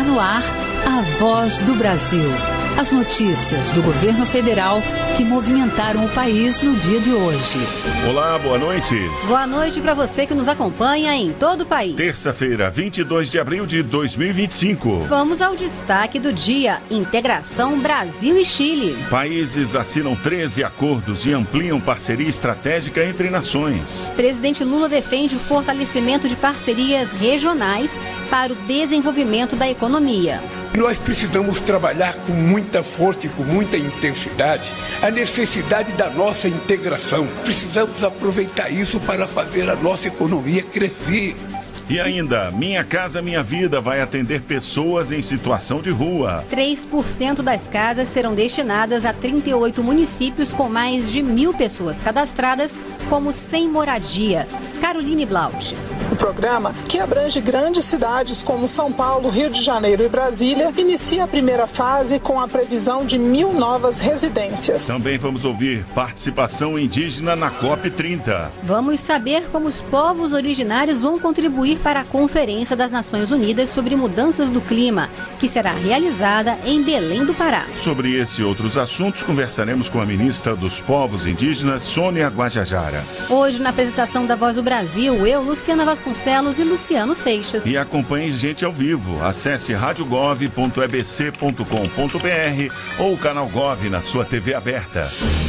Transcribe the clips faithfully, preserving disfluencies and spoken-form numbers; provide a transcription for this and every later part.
Está no ar a Voz do Brasil. As notícias do governo federal que movimentaram o país no dia de hoje. Olá, boa noite. Boa noite para você que nos acompanha em todo o país. Terça-feira, vinte e dois de abril de dois mil e vinte e cinco. Vamos ao destaque do dia: integração Brasil e Chile. Países assinam treze acordos e ampliam parceria estratégica entre nações. Presidente Lula defende o fortalecimento de parcerias regionais para o desenvolvimento da economia. Nós precisamos trabalhar com muita força e com muita intensidade a necessidade da nossa integração. Precisamos aproveitar isso para fazer a nossa economia crescer. E ainda, Minha Casa Minha Vida vai atender pessoas em situação de rua. três por cento das casas serão destinadas a trinta e oito municípios com mais de mil pessoas cadastradas como sem moradia. Caroline Blaut. O programa, que abrange grandes cidades como São Paulo, Rio de Janeiro e Brasília, inicia a primeira fase com a previsão de mil novas residências. Também vamos ouvir participação indígena na COP trinta. Vamos saber como os povos originários vão contribuir para a Conferência das Nações Unidas sobre Mudanças do Clima, que será realizada em Belém do Pará. Sobre esse e outros assuntos, conversaremos com a ministra dos Povos Indígenas, Sônia Guajajara. Hoje, na apresentação da Voz do Brasil, eu, Luciana Vasconcelos e Luciano Seixas. E acompanhe gente ao vivo. Acesse rádio gov ponto e b c ponto com ponto b r ou o canal Gov na sua T V aberta.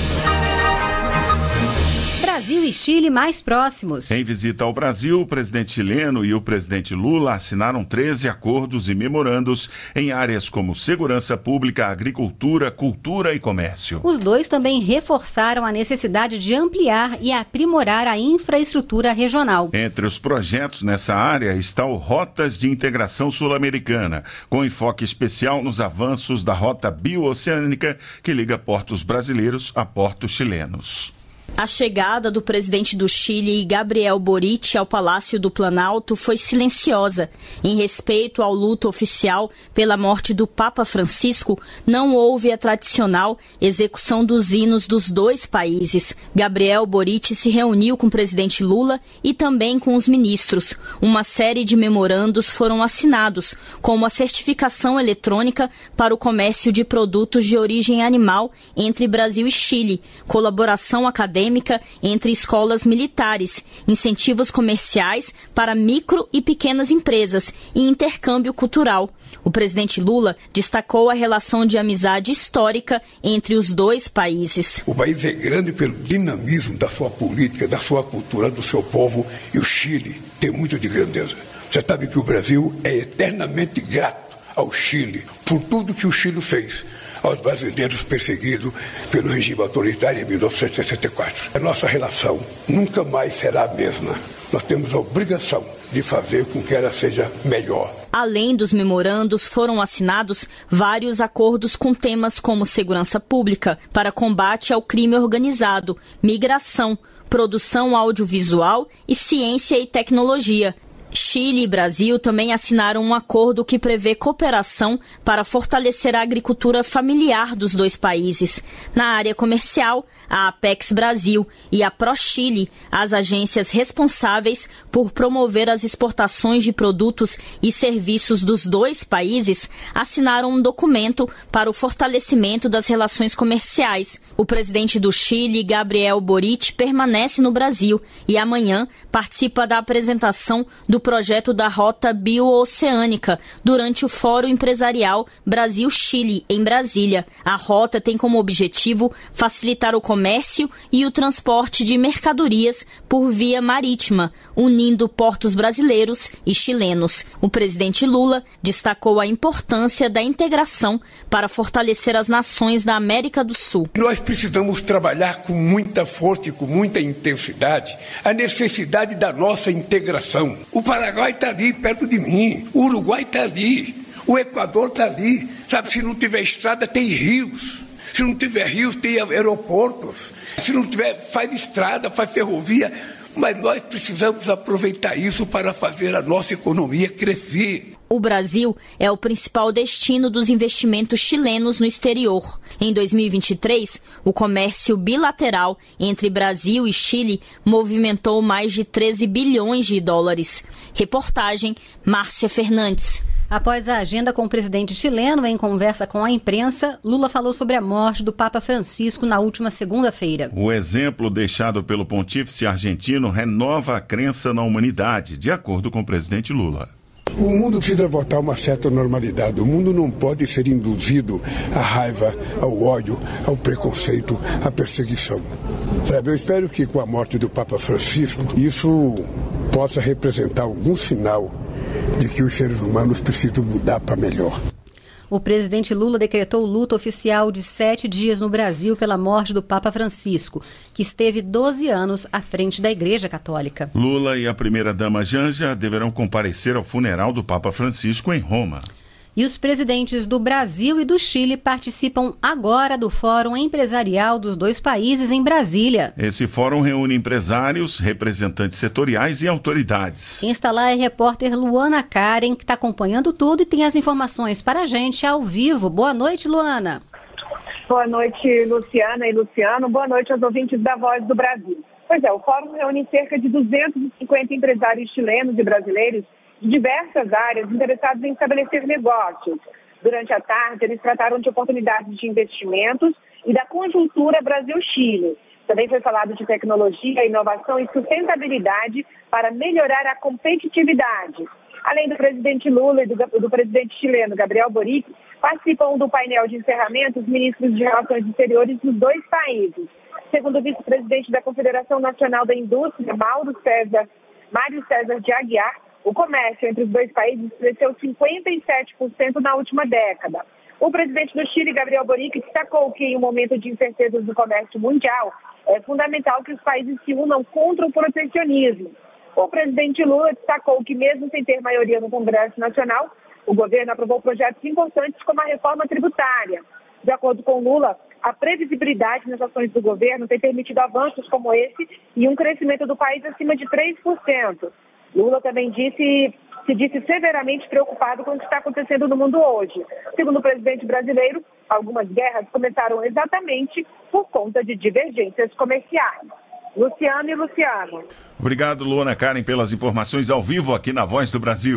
Brasil e Chile mais próximos. Em visita ao Brasil, o presidente chileno e o presidente Lula assinaram treze acordos e memorandos em áreas como segurança pública, agricultura, cultura e comércio. Os dois também reforçaram a necessidade de ampliar e aprimorar a infraestrutura regional. Entre os projetos nessa área está o Rotas de Integração Sul-Americana, com enfoque especial nos avanços da rota bio-oceânica que liga portos brasileiros a portos chilenos. A chegada do presidente do Chile, Gabriel Boric, ao Palácio do Planalto foi silenciosa. Em respeito ao luto oficial pela morte do Papa Francisco, não houve a tradicional execução dos hinos dos dois países. Gabriel Boric se reuniu com o presidente Lula e também com os ministros. Uma série de memorandos foram assinados, como a certificação eletrônica para o comércio de produtos de origem animal entre Brasil e Chile, colaboração acadêmica entre escolas militares, incentivos comerciais para micro e pequenas empresas e intercâmbio cultural. O presidente Lula destacou a relação de amizade histórica entre os dois países. O país é grande pelo dinamismo da sua política, da sua cultura, do seu povo, e o Chile tem muito de grandeza. Você sabe que o Brasil é eternamente grato ao Chile por tudo que o Chile fez aos brasileiros perseguidos pelo regime autoritário em mil novecentos e sessenta e quatro. A nossa relação nunca mais será a mesma. Nós temos a obrigação de fazer com que ela seja melhor. Além dos memorandos, foram assinados vários acordos com temas como segurança pública, para combate ao crime organizado, migração, produção audiovisual e ciência e tecnologia. Chile e Brasil também assinaram um acordo que prevê cooperação para fortalecer a agricultura familiar dos dois países. Na área comercial, a Apex Brasil e a ProChile, as agências responsáveis por promover as exportações de produtos e serviços dos dois países, assinaram um documento para o fortalecimento das relações comerciais. O presidente do Chile, Gabriel Boric, permanece no Brasil e amanhã participa da apresentação do projeto da Rota Bio-Oceânica durante o Fórum Empresarial Brasil-Chile, em Brasília. A rota tem como objetivo facilitar o comércio e o transporte de mercadorias por via marítima, unindo portos brasileiros e chilenos. O presidente Lula destacou a importância da integração para fortalecer as nações da América do Sul. Nós precisamos trabalhar com muita força e com muita intensidade a necessidade da nossa integração. O Paraguai está ali, perto de mim. O Uruguai está ali. O Equador está ali. Sabe, se não tiver estrada, tem rios. Se não tiver rios, tem aeroportos. Se não tiver, faz estrada, faz ferrovia. Mas nós precisamos aproveitar isso para fazer a nossa economia crescer. O Brasil é o principal destino dos investimentos chilenos no exterior. Em dois mil e vinte e três, o comércio bilateral entre Brasil e Chile movimentou mais de treze bilhões de dólares. Reportagem Márcia Fernandes. Após a agenda com o presidente chileno em conversa com a imprensa, Lula falou sobre a morte do Papa Francisco na última segunda-feira. O exemplo deixado pelo pontífice argentino renova a crença na humanidade, de acordo com o presidente Lula. O mundo precisa voltar a uma certa normalidade. O mundo não pode ser induzido à raiva, ao ódio, ao preconceito, à perseguição. Sabe, eu espero que com a morte do Papa Francisco, isso possa representar algum sinal de que os seres humanos precisam mudar para melhor. O presidente Lula decretou luto oficial de sete dias no Brasil pela morte do Papa Francisco, que esteve doze anos à frente da Igreja Católica. Lula e a primeira-dama Janja deverão comparecer ao funeral do Papa Francisco em Roma. E os presidentes do Brasil e do Chile participam agora do Fórum Empresarial dos dois países em Brasília. Esse fórum reúne empresários, representantes setoriais e autoridades. Quem está lá é a repórter Luana Karen, que está acompanhando tudo e tem as informações para a gente ao vivo. Boa noite, Luana. Boa noite, Luciana e Luciano. Boa noite aos ouvintes da Voz do Brasil. Pois é, o fórum reúne cerca de duzentos e cinquenta empresários chilenos e brasileiros de diversas áreas interessados em estabelecer negócios. Durante a tarde, eles trataram de oportunidades de investimentos e da conjuntura Brasil-Chile. Também foi falado de tecnologia, inovação e sustentabilidade para melhorar a competitividade. Além do presidente Lula e do, do presidente chileno Gabriel Boric, participam do painel de encerramento os ministros de Relações Exteriores dos dois países. Segundo o vice-presidente da Confederação Nacional da Indústria, Mauro César, Mário César de Aguiar, o comércio entre os dois países cresceu cinquenta e sete por cento na última década. O presidente do Chile, Gabriel Boric, destacou que em um momento de incertezas do comércio mundial, é fundamental que os países se unam contra o protecionismo. O presidente Lula destacou que mesmo sem ter maioria no Congresso Nacional, o governo aprovou projetos importantes como a reforma tributária. De acordo com Lula, a previsibilidade nas ações do governo tem permitido avanços como esse e um crescimento do país acima de três por cento. Lula também disse, se disse severamente preocupado com o que está acontecendo no mundo hoje. Segundo o presidente brasileiro, algumas guerras começaram exatamente por conta de divergências comerciais. Luciano e Luciano. Obrigado, Luana Karen, pelas informações ao vivo aqui na Voz do Brasil.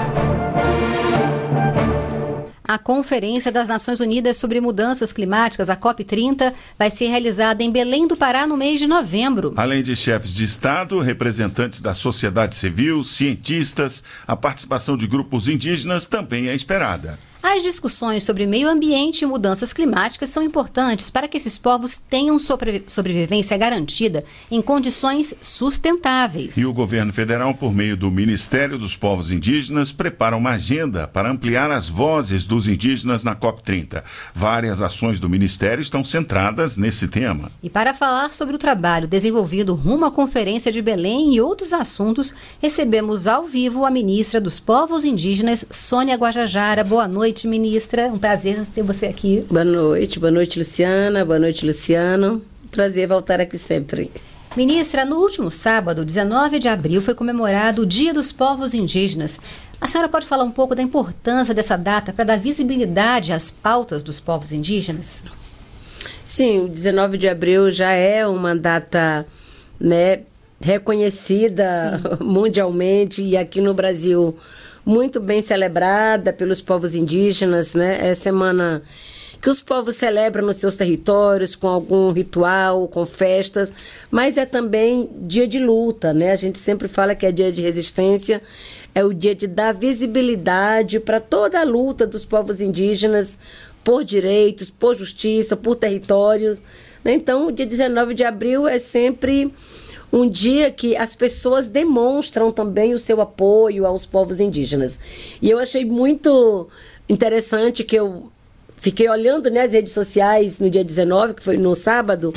A Conferência das Nações Unidas sobre Mudanças Climáticas, a COP trinta, vai ser realizada em Belém do Pará no mês de novembro. Além de chefes de Estado, representantes da sociedade civil, cientistas, a participação de grupos indígenas também é esperada. As discussões sobre meio ambiente e mudanças climáticas são importantes para que esses povos tenham sobre- sobrevivência garantida em condições sustentáveis. E o governo federal, por meio do Ministério dos Povos Indígenas, prepara uma agenda para ampliar as vozes dos indígenas na COP trinta. Várias ações do Ministério estão centradas nesse tema. E para falar sobre o trabalho desenvolvido rumo à Conferência de Belém e outros assuntos, recebemos ao vivo a ministra dos Povos Indígenas, Sônia Guajajara. Boa noite. Boa noite, ministra. Um prazer ter você aqui. Boa noite, boa noite, Luciana. Boa noite, Luciano. Prazer voltar aqui sempre. Ministra, no último sábado, dezenove de abril, foi comemorado o Dia dos Povos Indígenas. A senhora pode falar um pouco da importância dessa data para dar visibilidade às pautas dos povos indígenas? Sim, o dezenove de abril já é uma data, né, reconhecida Sim. mundialmente e aqui no Brasil muito bem celebrada pelos povos indígenas, né? É semana que os povos celebram nos seus territórios com algum ritual, com festas, mas é também dia de luta, né? A gente sempre fala que é dia de resistência, é o dia de dar visibilidade para toda a luta dos povos indígenas por direitos, por justiça, por territórios, né? Então, o dia dezenove de abril é sempre um dia que as pessoas demonstram também o seu apoio aos povos indígenas. E eu achei muito interessante que eu fiquei olhando, né, as redes sociais no dia dezenove, que foi no sábado,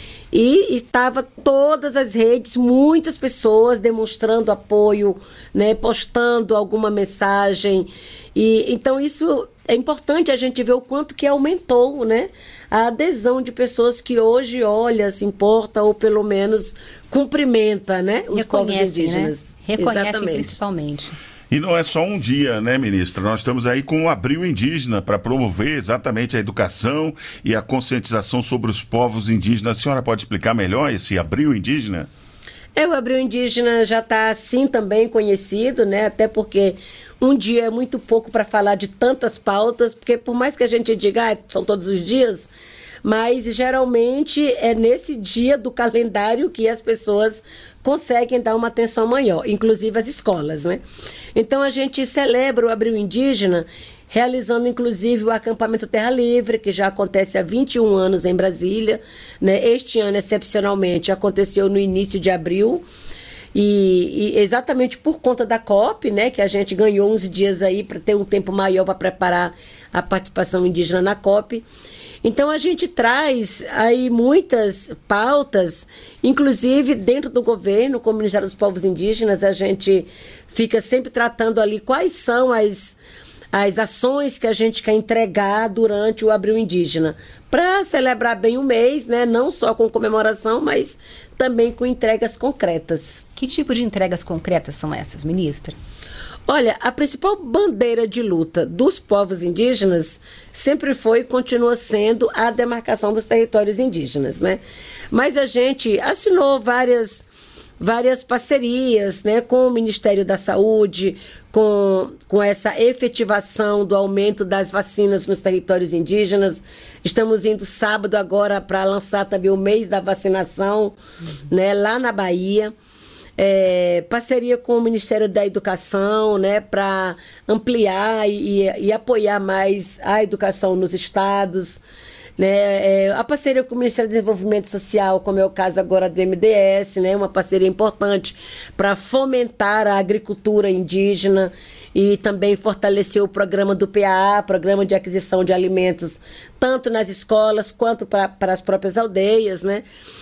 e estava todas as redes, muitas pessoas demonstrando apoio, né, postando alguma mensagem. E então isso é importante a gente ver o quanto que aumentou, né, a adesão de pessoas que hoje olha, se importa ou pelo menos cumprimenta, né, os povos indígenas. Né? Reconhecem Exatamente. Principalmente. E não é só um dia, né, ministra? Nós estamos aí com o Abril Indígena para promover exatamente a educação e a conscientização sobre os povos indígenas. A senhora pode explicar melhor esse Abril Indígena? É, o Abril Indígena já está assim também conhecido, né? Até porque um dia é muito pouco para falar de tantas pautas, porque por mais que a gente diga, ah, são todos os dias, mas geralmente é nesse dia do calendário que as pessoas conseguem dar uma atenção maior, inclusive as escolas, né? Então a gente celebra o Abril Indígena realizando inclusive o acampamento Terra Livre, que já acontece há vinte e um anos em Brasília, né? Este ano, excepcionalmente, aconteceu no início de abril, e, e exatamente por conta da COP, né, que a gente ganhou uns dias aí para ter um tempo maior para preparar a participação indígena na COP. Então a gente traz aí muitas pautas, inclusive dentro do governo, como Ministério dos Povos Indígenas, a gente fica sempre tratando ali quais são as, as ações que a gente quer entregar durante o Abril Indígena, para celebrar bem o mês, né? Não só com comemoração, mas também com entregas concretas. Que tipo de entregas concretas são essas, ministra? Olha, a principal bandeira de luta dos povos indígenas sempre foi e continua sendo a demarcação dos territórios indígenas, né? Mas a gente assinou várias, várias parcerias, né, com o Ministério da Saúde, com, com essa efetivação do aumento das vacinas nos territórios indígenas. Estamos indo sábado agora para lançar também o mês da vacinação, uhum. né, lá na Bahia. É, parceria com o Ministério da Educação, né, para ampliar e, e apoiar mais a educação nos estados, né, é, a parceria com o Ministério do Desenvolvimento Social, como é o caso agora do M D S, né, uma parceria importante para fomentar a agricultura indígena e também fortalecer o programa do P A A, Programa de Aquisição de Alimentos, tanto nas escolas quanto para as próprias aldeias, né.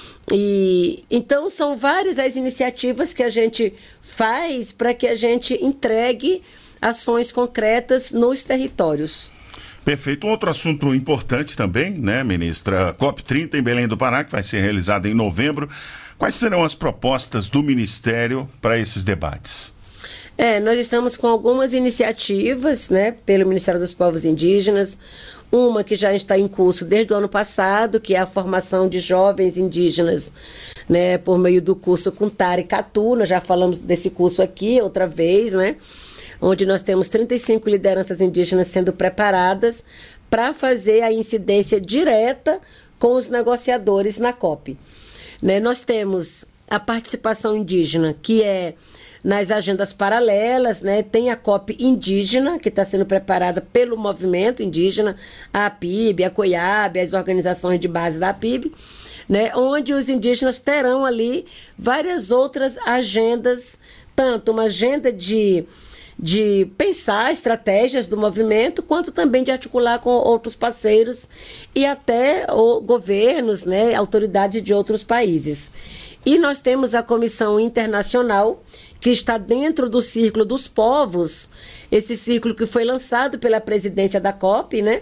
E então são várias as iniciativas que a gente faz para que a gente entregue ações concretas nos territórios. Perfeito. Um outro assunto importante também, né, ministra? COP trinta em Belém do Pará, que vai ser realizada em novembro. Quais serão as propostas do Ministério para esses debates? É, nós estamos com algumas iniciativas, né, pelo Ministério dos Povos Indígenas. Uma que já está em curso desde o ano passado, que é a formação de jovens indígenas, né, por meio do curso Kuntari Katu. Nós já falamos desse curso aqui outra vez, né, onde nós temos trinta e cinco lideranças indígenas sendo preparadas para fazer a incidência direta com os negociadores na COP. Né, nós temos a participação indígena, que é nas agendas paralelas, né? Tem a COP indígena, que está sendo preparada pelo movimento indígena, a APIB, a COIAB, as organizações de base da APIB, né? Onde os indígenas terão ali várias outras agendas, tanto uma agenda de, de pensar estratégias do movimento, quanto também de articular com outros parceiros e até o, governos, né? Autoridades de outros países. E nós temos a Comissão Internacional, que está dentro do Círculo dos Povos, esse círculo que foi lançado pela presidência da COP, né?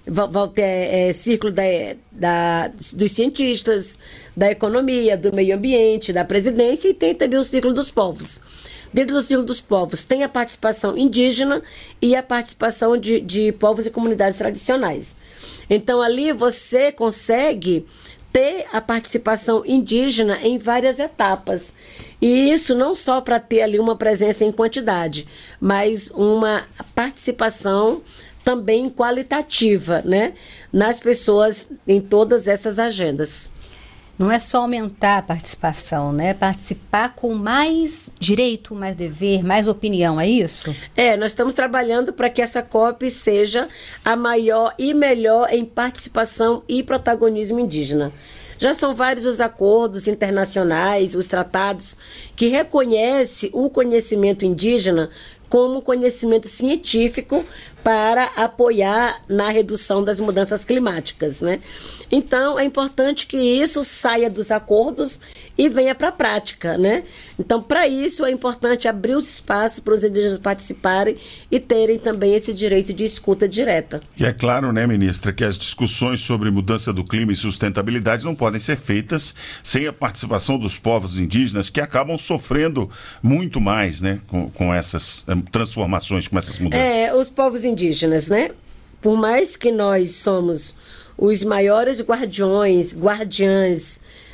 É, é, círculo da, da, dos cientistas, da economia, do meio ambiente, da presidência, e tem também o Círculo dos Povos. Dentro do Círculo dos Povos tem a participação indígena e a participação de, de povos e comunidades tradicionais. Então, ali você consegue ter a participação indígena em várias etapas. E isso não só para ter ali uma presença em quantidade, mas uma participação também qualitativa, né, nas pessoas em todas essas agendas. Não é só aumentar a participação, né? Participar com mais direito, mais dever, mais opinião, é isso? É, nós estamos trabalhando para que essa COP seja a maior e melhor em participação e protagonismo indígena. Já são vários os acordos internacionais, os tratados, que reconhecem o conhecimento indígena como conhecimento científico para apoiar na redução das mudanças climáticas, né? Então, é importante que isso saia dos acordos e venha para a prática, né? Então, para isso, é importante abrir os espaços para os indígenas participarem e terem também esse direito de escuta direta. E é claro, né, ministra, que as discussões sobre mudança do clima e sustentabilidade não podem ser feitas sem a participação dos povos indígenas, que acabam sofrendo muito mais, né, com, com essas transformações, com essas mudanças. É, os povos indígenas, né? Por mais que nós somos os maiores guardiões, guardiães,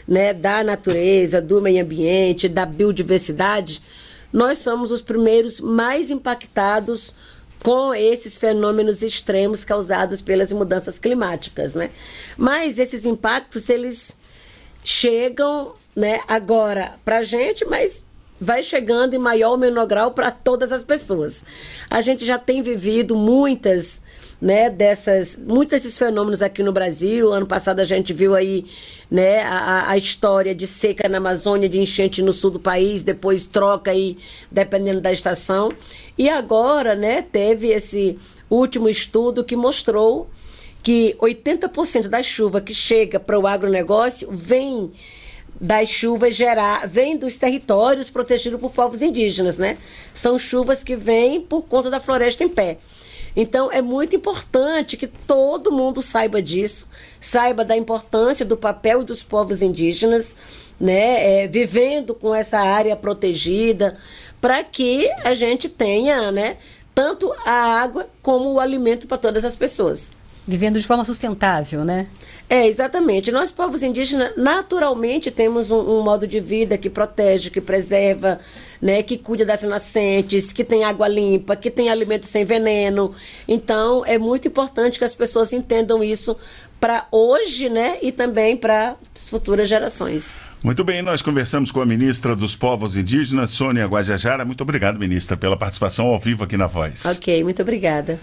né, da natureza, do meio ambiente, da biodiversidade, nós somos os primeiros mais impactados com esses fenômenos extremos causados pelas mudanças climáticas, né? Mas esses impactos, eles chegam, né, agora para a gente, mas vai chegando em maior ou menor grau para todas as pessoas. A gente já tem vivido muitas, né, dessas, muitos desses fenômenos aqui no Brasil. Ano passado a gente viu aí, né, a, a história de seca na Amazônia, de enchente no sul do país, depois troca aí, dependendo da estação. E agora, né, teve esse último estudo que mostrou que oitenta por cento da chuva que chega para o agronegócio vem das chuvas gerar, vem dos territórios protegidos por povos indígenas, né? São chuvas que vêm por conta da floresta em pé. Então, é muito importante que todo mundo saiba disso, saiba da importância do papel dos povos indígenas, né, é, vivendo com essa área protegida, para que a gente tenha, né, tanto a água como o alimento para todas as pessoas. Vivendo de forma sustentável, né? É, exatamente. Nós, povos indígenas, naturalmente temos um, um modo de vida que protege, que preserva, né, que cuida das nascentes, que tem água limpa, que tem alimento sem veneno. Então, é muito importante que as pessoas entendam isso para hoje, né, e também para as futuras gerações. Muito bem, nós conversamos com a ministra dos Povos Indígenas, Sônia Guajajara. Muito obrigado, ministra, pela participação ao vivo aqui na Voz. Ok, muito obrigada.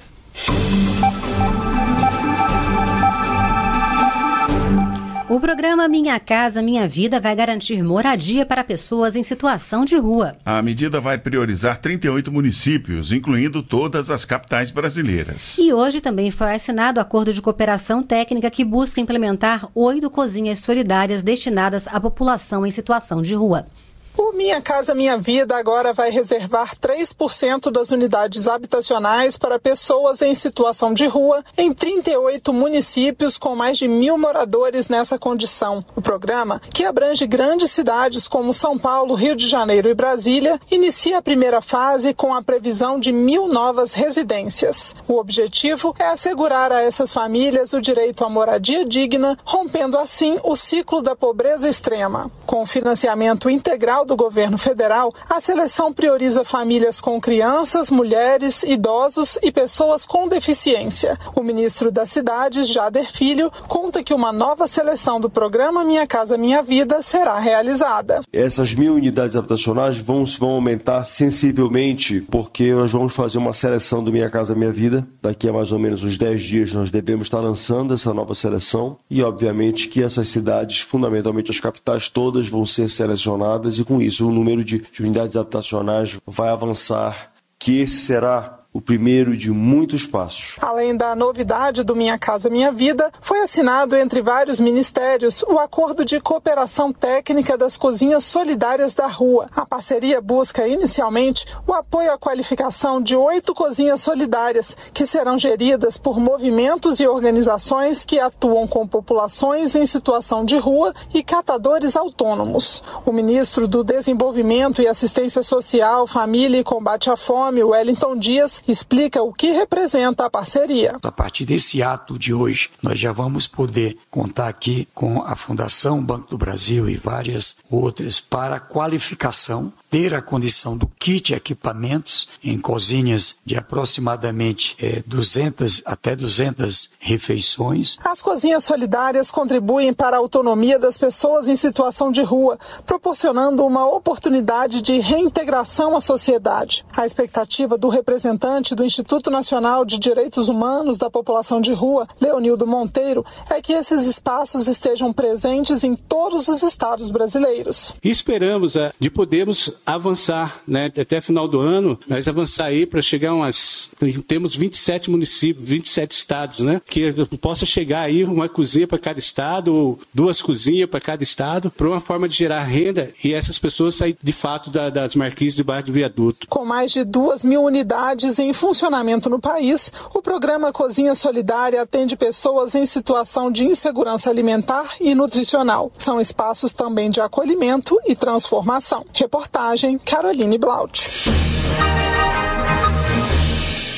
O programa Minha Casa Minha Vida vai garantir moradia para pessoas em situação de rua. A medida vai priorizar trinta e oito municípios, incluindo todas as capitais brasileiras. E hoje também foi assinado o acordo de cooperação técnica que busca implementar oito cozinhas solidárias destinadas à população em situação de rua. O Minha Casa Minha Vida agora vai reservar três por cento das unidades habitacionais para pessoas em situação de rua em trinta e oito municípios com mais de mil moradores nessa condição. O programa, que abrange grandes cidades como São Paulo, Rio de Janeiro e Brasília, inicia a primeira fase com a previsão de mil novas residências. O objetivo é assegurar a essas famílias o direito à moradia digna, rompendo assim o ciclo da pobreza extrema. Com o financiamento integral do governo federal, a seleção prioriza famílias com crianças, mulheres, idosos e pessoas com deficiência. O ministro das Cidades, Jader Filho, conta que uma nova seleção do programa Minha Casa Minha Vida será realizada. Essas mil unidades habitacionais vão, vão aumentar sensivelmente, porque nós vamos fazer uma seleção do Minha Casa Minha Vida. Daqui a mais ou menos uns dez dias nós devemos estar lançando essa nova seleção e, obviamente, que essas cidades, fundamentalmente as capitais todas, vão ser selecionadas e, com isso, o número de, de unidades habitacionais vai avançar, que esse será o primeiro de muitos passos. Além da novidade do Minha Casa Minha Vida, foi assinado entre vários ministérios o acordo de cooperação técnica das cozinhas solidárias da rua. A parceria busca inicialmente o apoio à qualificação de oito cozinhas solidárias, que serão geridas por movimentos e organizações que atuam com populações em situação de rua e catadores autônomos. O ministro do Desenvolvimento e Assistência Social, Família e Combate à Fome, Wellington Dias, explica o que representa a parceria. A partir desse ato de hoje, nós já vamos poder contar aqui com a Fundação Banco do Brasil e várias outras para qualificação, ter a condição do kit equipamentos em cozinhas de aproximadamente é, duzentas até duzentas refeições. As cozinhas solidárias contribuem para a autonomia das pessoas em situação de rua, proporcionando uma oportunidade de reintegração à sociedade. A expectativa do representante do Instituto Nacional de Direitos Humanos da População de Rua, Leonildo Monteiro, é que esses espaços estejam presentes em todos os estados brasileiros. E esperamos é, de podermos avançar, né, até final do ano, nós avançar aí para chegar a umas... Temos vinte e sete municípios, vinte e sete estados, né, que possa chegar aí uma cozinha para cada estado, ou duas cozinhas para cada estado, para uma forma de gerar renda e essas pessoas saírem de fato da, das marquises debaixo do viaduto. Com mais de duas mil unidades em funcionamento no país, o programa Cozinha Solidária atende pessoas em situação de insegurança alimentar e nutricional. São espaços também de acolhimento e transformação. Reportagem Caroline Blaut.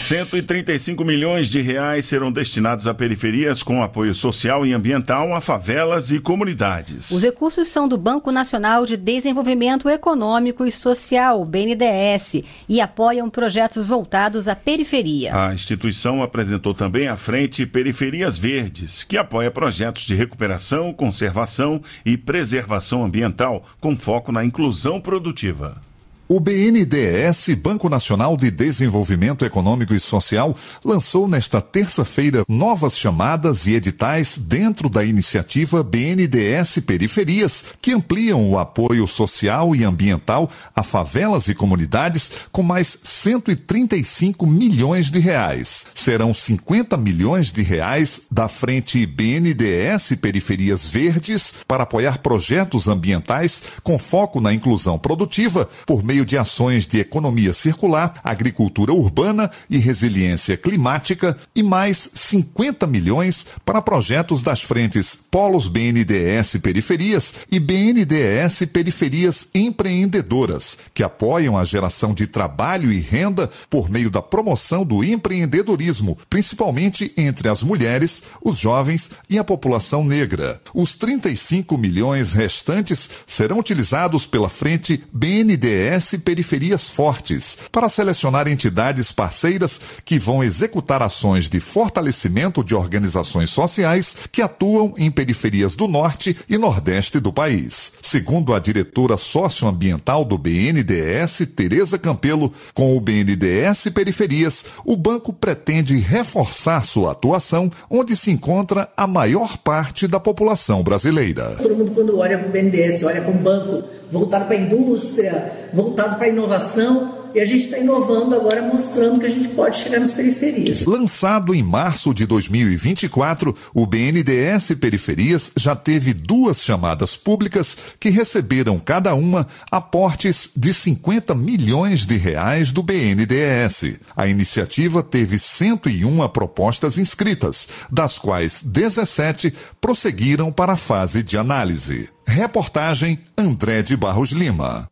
cento e trinta e cinco milhões de reais serão destinados a periferias com apoio social e ambiental a favelas e comunidades. Os recursos são do Banco Nacional de Desenvolvimento Econômico e Social, B N D E S, e apoiam projetos voltados à periferia. A instituição apresentou também a Frente Periferias Verdes, que apoia projetos de recuperação, conservação e preservação ambiental, com foco na inclusão produtiva. O B N D E S, Banco Nacional de Desenvolvimento Econômico e Social, lançou nesta terça-feira novas chamadas e editais dentro da iniciativa B N D E S Periferias, que ampliam o apoio social e ambiental a favelas e comunidades com mais cento e trinta e cinco milhões de reais. Serão cinquenta milhões de reais da frente B N D E S Periferias Verdes para apoiar projetos ambientais com foco na inclusão produtiva por meio de ações de economia circular, agricultura urbana e resiliência climática, e mais cinquenta milhões para projetos das frentes Polos B N D E S Periferias e B N D E S Periferias Empreendedoras, que apoiam a geração de trabalho e renda por meio da promoção do empreendedorismo, principalmente entre as mulheres, os jovens e a população negra. Os trinta e cinco milhões restantes serão utilizados pela frente B N D E S Periferias Fortes, para selecionar entidades parceiras que vão executar ações de fortalecimento de organizações sociais que atuam em periferias do norte e nordeste do país. Segundo a diretora socioambiental do B N D E S, Tereza Campelo, com o B N D E S Periferias, o banco pretende reforçar sua atuação onde se encontra a maior parte da população brasileira. Todo mundo, quando olha para o B N D E S, olha para um banco voltado para a indústria, voltado para a inovação, e a gente está inovando agora, mostrando que a gente pode chegar nas periferias. Lançado em março de dois mil e vinte e quatro, o B N D E S Periferias já teve duas chamadas públicas que receberam cada uma aportes de cinquenta milhões de reais do B N D E S. A iniciativa teve cento e uma propostas inscritas, das quais dezessete prosseguiram para a fase de análise. Reportagem André de Barros Lima.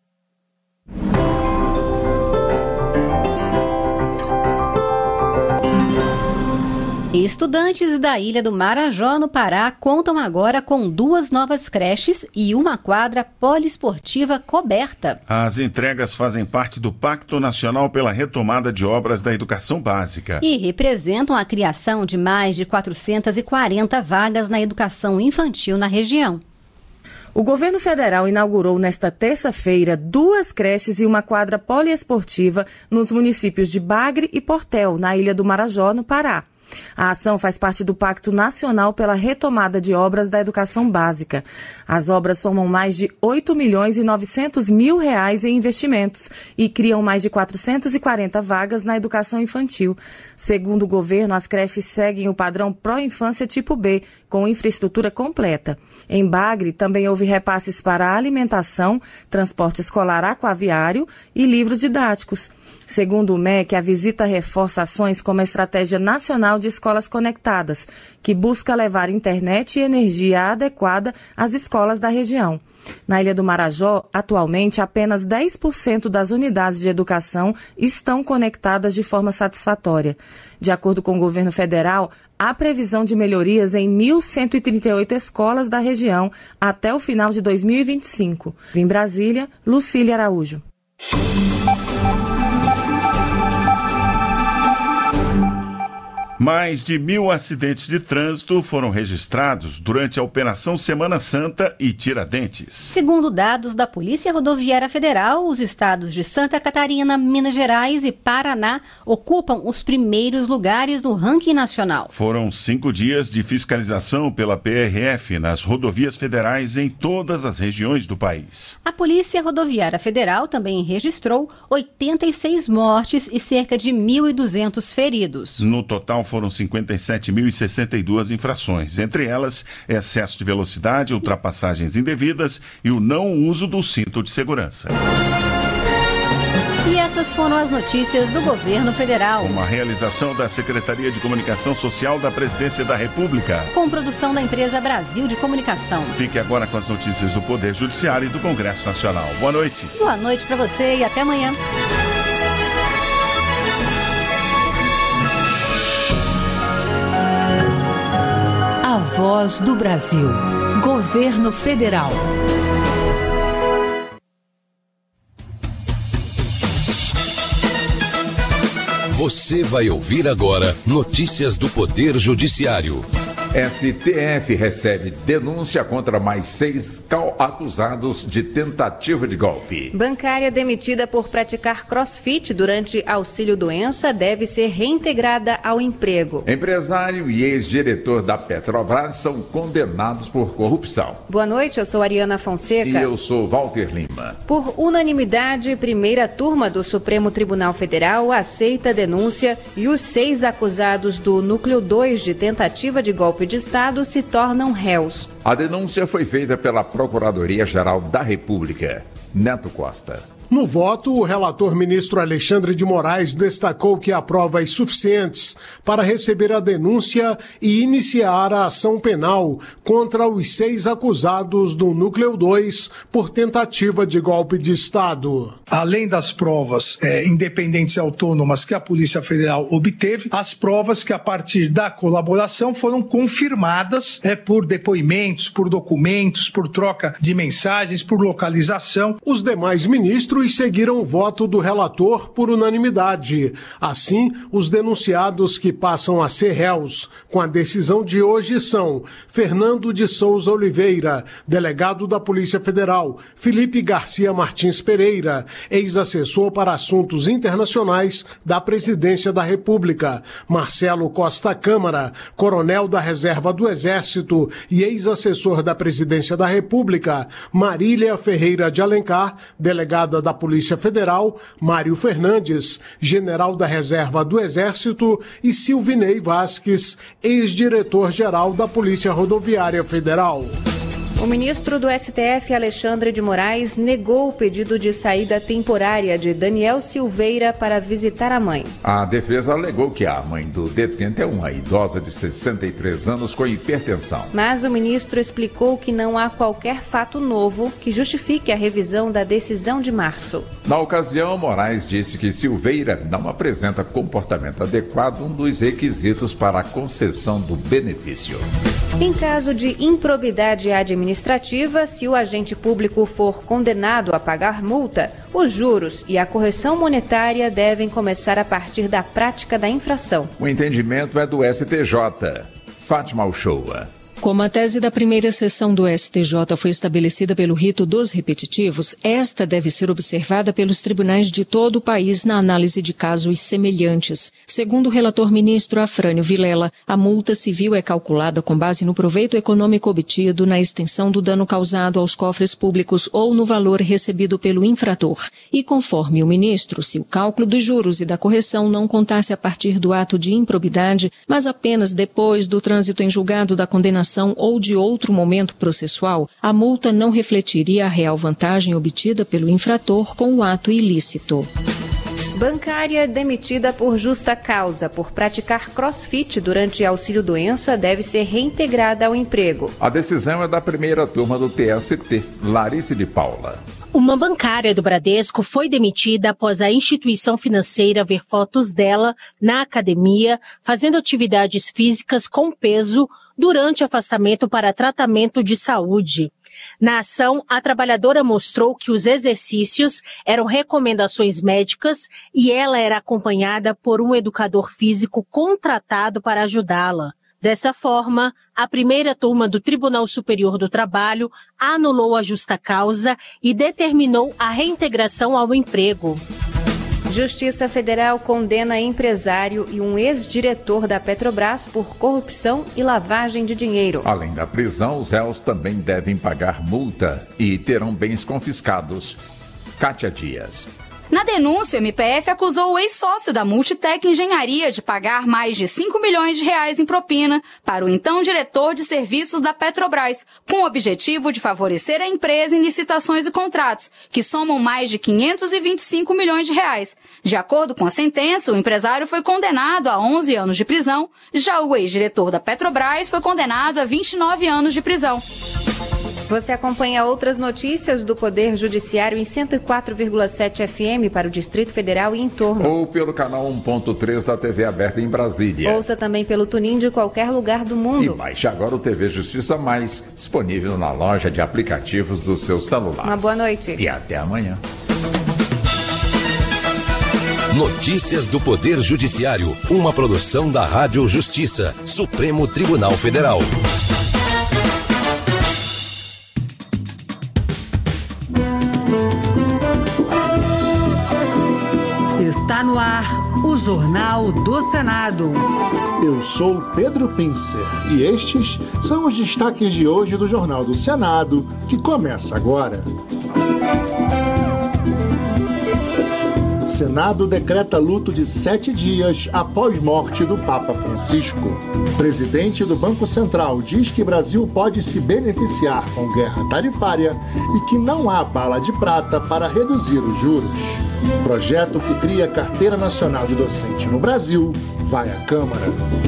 Estudantes da Ilha do Marajó, no Pará, contam agora com duas novas creches e uma quadra poliesportiva coberta. As entregas fazem parte do Pacto Nacional pela Retomada de Obras da Educação Básica. E representam a criação de mais de quatrocentas e quarenta vagas na educação infantil na região. O governo federal inaugurou nesta terça-feira duas creches e uma quadra poliesportiva nos municípios de Bagre e Portel, na Ilha do Marajó, no Pará. A ação faz parte do Pacto Nacional pela Retomada de Obras da Educação Básica. As obras somam mais de oito milhões e novecentos mil reais em investimentos e criam mais de quatrocentas e quarenta vagas na educação infantil. Segundo o governo, as creches seguem o padrão Pró-Infância Tipo B, com infraestrutura completa. Em Bagre, também houve repasses para alimentação, transporte escolar aquaviário e livros didáticos. Segundo o M E C, a visita reforça ações como a Estratégia Nacional de Escolas Conectadas, que busca levar internet e energia adequada às escolas da região. Na Ilha do Marajó, atualmente, apenas dez por cento das unidades de educação estão conectadas de forma satisfatória. De acordo com o governo federal, há previsão de melhorias em mil cento e trinta e oito escolas da região até o final de dois mil e vinte e cinco. Em Brasília, Lucília Araújo. Mais de mil acidentes de trânsito foram registrados durante a Operação Semana Santa e Tiradentes. Segundo dados da Polícia Rodoviária Federal, os estados de Santa Catarina, Minas Gerais e Paraná ocupam os primeiros lugares no ranking nacional. Foram cinco dias de fiscalização pela P R F nas rodovias federais em todas as regiões do país. A Polícia Rodoviária Federal também registrou oitenta e seis mortes e cerca de mil e duzentos feridos. No total, foram cinquenta e sete mil e sessenta e duas infrações, entre elas excesso de velocidade, ultrapassagens indevidas e o não uso do cinto de segurança. E essas foram as notícias do governo federal. Uma realização da Secretaria de Comunicação Social da Presidência da República. Com produção da empresa Brasil de Comunicação. Fique agora com as notícias do Poder Judiciário e do Congresso Nacional. Boa noite. Boa noite para você e até amanhã. Voz do Brasil. Governo Federal. Você vai ouvir agora notícias do Poder Judiciário. S T F recebe denúncia contra mais seis acusados de tentativa de golpe. Bancária demitida por praticar crossfit durante auxílio-doença deve ser reintegrada ao emprego. Empresário e ex-diretor da Petrobras são condenados por corrupção. Boa noite, eu sou Ariana Fonseca. E eu sou Walter Lima. Por unanimidade, primeira turma do Supremo Tribunal Federal aceita a denúncia e os seis acusados do Núcleo dois de tentativa de golpe de Estado se tornam réus. A denúncia foi feita pela Procuradoria-Geral da República. Neto Costa. No voto, o relator ministro Alexandre de Moraes destacou que há provas suficientes para receber a denúncia e iniciar a ação penal contra os seis acusados do Núcleo dois por tentativa de golpe de Estado. Além das provas é, independentes e autônomas que a Polícia Federal obteve, as provas que a partir da colaboração foram confirmadas é, por depoimentos, por documentos, por troca de mensagens, por localização. Os demais ministros seguiram o voto do relator por unanimidade. Assim, os denunciados que passam a ser réus com a decisão de hoje são Fernando de Souza Oliveira, delegado da Polícia Federal, Felipe Garcia Martins Pereira, ex-assessor para assuntos internacionais da Presidência da República, Marcelo Costa Câmara, coronel da Reserva do Exército e ex-assessor da Presidência da República, Marília Ferreira de Alencar, delegada da Polícia Federal, Mário Fernandes, general da Reserva do Exército, e Silvinei Vasques, ex-diretor-geral da Polícia Rodoviária Federal. O ministro do S T F, Alexandre de Moraes, negou o pedido de saída temporária de Daniel Silveira para visitar a mãe. A defesa alegou que a mãe do detento é uma idosa de sessenta e três anos com hipertensão. Mas o ministro explicou que não há qualquer fato novo que justifique a revisão da decisão de março. Na ocasião, Moraes disse que Silveira não apresenta comportamento adequado, um dos requisitos para a concessão do benefício. Em caso de improbidade administrativa, se o agente público for condenado a pagar multa, os juros e a correção monetária devem começar a partir da prática da infração. O entendimento é do S T J. Fátima Uchoa. Como a tese da primeira sessão do S T J foi estabelecida pelo rito dos repetitivos, esta deve ser observada pelos tribunais de todo o país na análise de casos semelhantes. Segundo o relator ministro Afrânio Vilela, a multa civil é calculada com base no proveito econômico obtido, na extensão do dano causado aos cofres públicos ou no valor recebido pelo infrator. E conforme o ministro, se o cálculo dos juros e da correção não contasse a partir do ato de improbidade, mas apenas depois do trânsito em julgado da condenação ou de outro momento processual, a multa não refletiria a real vantagem obtida pelo infrator com o ato ilícito. Bancária demitida por justa causa por praticar crossfit durante auxílio-doença deve ser reintegrada ao emprego. A decisão é da primeira turma do T S T, Larice de Paula. Uma bancária do Bradesco foi demitida após a instituição financeira ver fotos dela na academia fazendo atividades físicas com peso durante afastamento para tratamento de saúde. Na ação, a trabalhadora mostrou que os exercícios eram recomendações médicas e ela era acompanhada por um educador físico contratado para ajudá-la. Dessa forma, a primeira turma do Tribunal Superior do Trabalho anulou a justa causa e determinou a reintegração ao emprego. Justiça Federal condena empresário e um ex-diretor da Petrobras por corrupção e lavagem de dinheiro. Além da prisão, os réus também devem pagar multa e terão bens confiscados. Kátia Dias. Na denúncia, o M P F acusou o ex-sócio da Multitec Engenharia de pagar mais de cinco milhões de reais em propina para o então diretor de serviços da Petrobras, com o objetivo de favorecer a empresa em licitações e contratos, que somam mais de quinhentos e vinte e cinco milhões de reais. De acordo com a sentença, o empresário foi condenado a onze anos de prisão, já o ex-diretor da Petrobras foi condenado a vinte e nove anos de prisão. Você acompanha outras notícias do Poder Judiciário em cento e quatro vírgula sete F M para o Distrito Federal e em torno. Ou pelo canal um ponto três da T V aberta em Brasília. Ouça também pelo TuneIn de qualquer lugar do mundo. E baixe agora o T V Justiça Mais, disponível na loja de aplicativos do seu celular. Uma boa noite. E até amanhã. Notícias do Poder Judiciário, uma produção da Rádio Justiça, Supremo Tribunal Federal. Está no ar o Jornal do Senado. Eu sou Pedro Pincer e estes são os destaques de hoje do Jornal do Senado, que começa agora. Senado decreta luto de sete dias após morte do Papa Francisco. Presidente do Banco Central diz que Brasil pode se beneficiar com guerra tarifária e que não há bala de prata para reduzir os juros. Projeto que cria Carteira Nacional de Docente no Brasil vai à Câmara.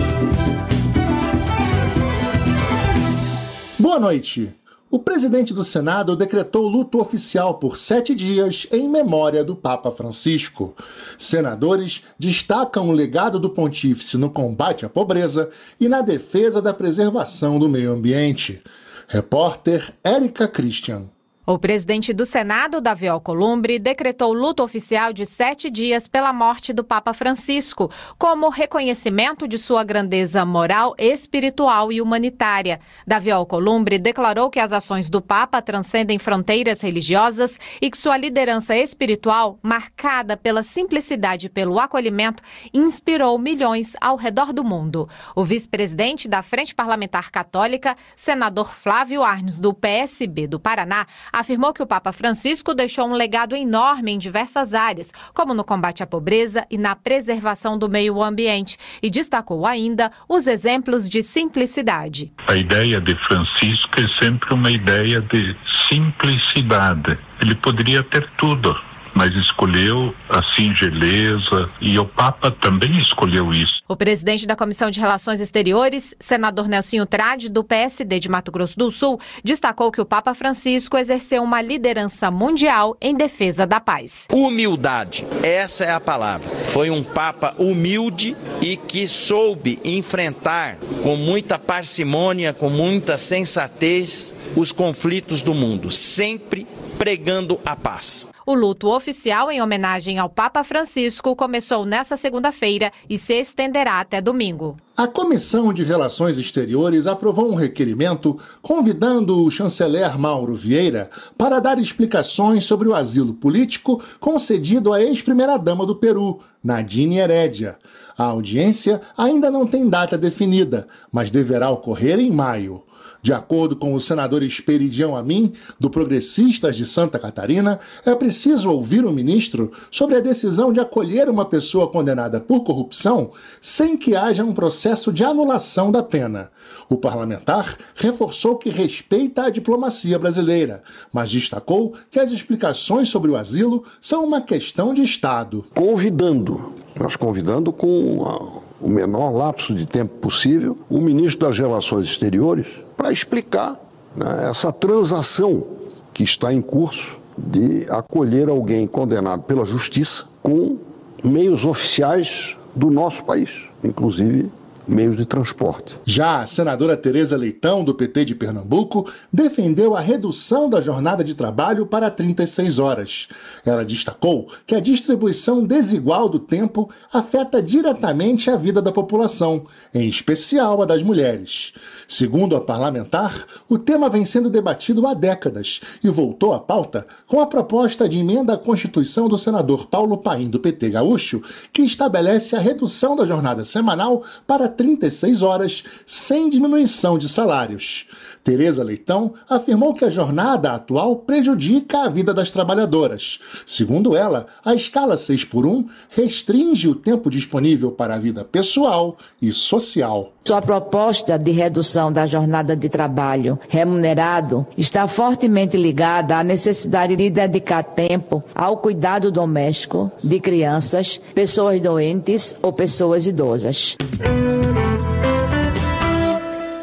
Boa noite. O presidente do Senado decretou luto oficial por sete dias em memória do Papa Francisco. Senadores destacam o legado do pontífice no combate à pobreza e na defesa da preservação do meio ambiente. Repórter Érica Christian. O presidente do Senado, Davi Alcolumbre, decretou luto oficial de sete dias pela morte do Papa Francisco, como reconhecimento de sua grandeza moral, espiritual e humanitária. Davi Alcolumbre declarou que as ações do Papa transcendem fronteiras religiosas e que sua liderança espiritual, marcada pela simplicidade e pelo acolhimento, inspirou milhões ao redor do mundo. O vice-presidente da Frente Parlamentar Católica, senador Flávio Arnes, do P S B do Paraná, afirmou que o Papa Francisco deixou um legado enorme em diversas áreas, como no combate à pobreza e na preservação do meio ambiente, e destacou ainda os exemplos de simplicidade. A ideia de Francisco é sempre uma ideia de simplicidade. Ele poderia ter tudo, mas escolheu a singeleza e o Papa também escolheu isso. O presidente da Comissão de Relações Exteriores, senador Nelsinho Trade, do P S D de Mato Grosso do Sul, destacou que o Papa Francisco exerceu uma liderança mundial em defesa da paz. Humildade, essa é a palavra. Foi um Papa humilde e que soube enfrentar com muita parcimônia, com muita sensatez, os conflitos do mundo, sempre pregando a paz. O luto oficial em homenagem ao Papa Francisco começou nesta segunda-feira e se estenderá até domingo. A Comissão de Relações Exteriores aprovou um requerimento convidando o chanceler Mauro Vieira para dar explicações sobre o asilo político concedido à ex-primeira-dama do Peru, Nadine Heredia. A audiência ainda não tem data definida, mas deverá ocorrer em maio. De acordo com o senador Esperidião Amin, do Progressistas de Santa Catarina, é preciso ouvir o ministro sobre a decisão de acolher uma pessoa condenada por corrupção sem que haja um processo de anulação da pena. O parlamentar reforçou que respeita a diplomacia brasileira, mas destacou que as explicações sobre o asilo são uma questão de Estado. Convidando, nós convidando com o menor lapso de tempo possível, o ministro das Relações Exteriores para explicar, né, essa transação que está em curso de acolher alguém condenado pela justiça com meios oficiais do nosso país, inclusive meios de transporte. Já a senadora Tereza Leitão, do P T de Pernambuco, defendeu a redução da jornada de trabalho para trinta e seis horas. Ela destacou que a distribuição desigual do tempo afeta diretamente a vida da população, em especial a das mulheres. Segundo a parlamentar, o tema vem sendo debatido há décadas e voltou à pauta com a proposta de emenda à Constituição do senador Paulo Paim, do P T gaúcho, que estabelece a redução da jornada semanal para trinta e seis horas, sem diminuição de salários. Tereza Leitão afirmou que a jornada atual prejudica a vida das trabalhadoras. Segundo ela, a escala seis por um restringe o tempo disponível para a vida pessoal e social. Sua proposta de redução da jornada de trabalho remunerado está fortemente ligada à necessidade de dedicar tempo ao cuidado doméstico de crianças, pessoas doentes ou pessoas idosas. O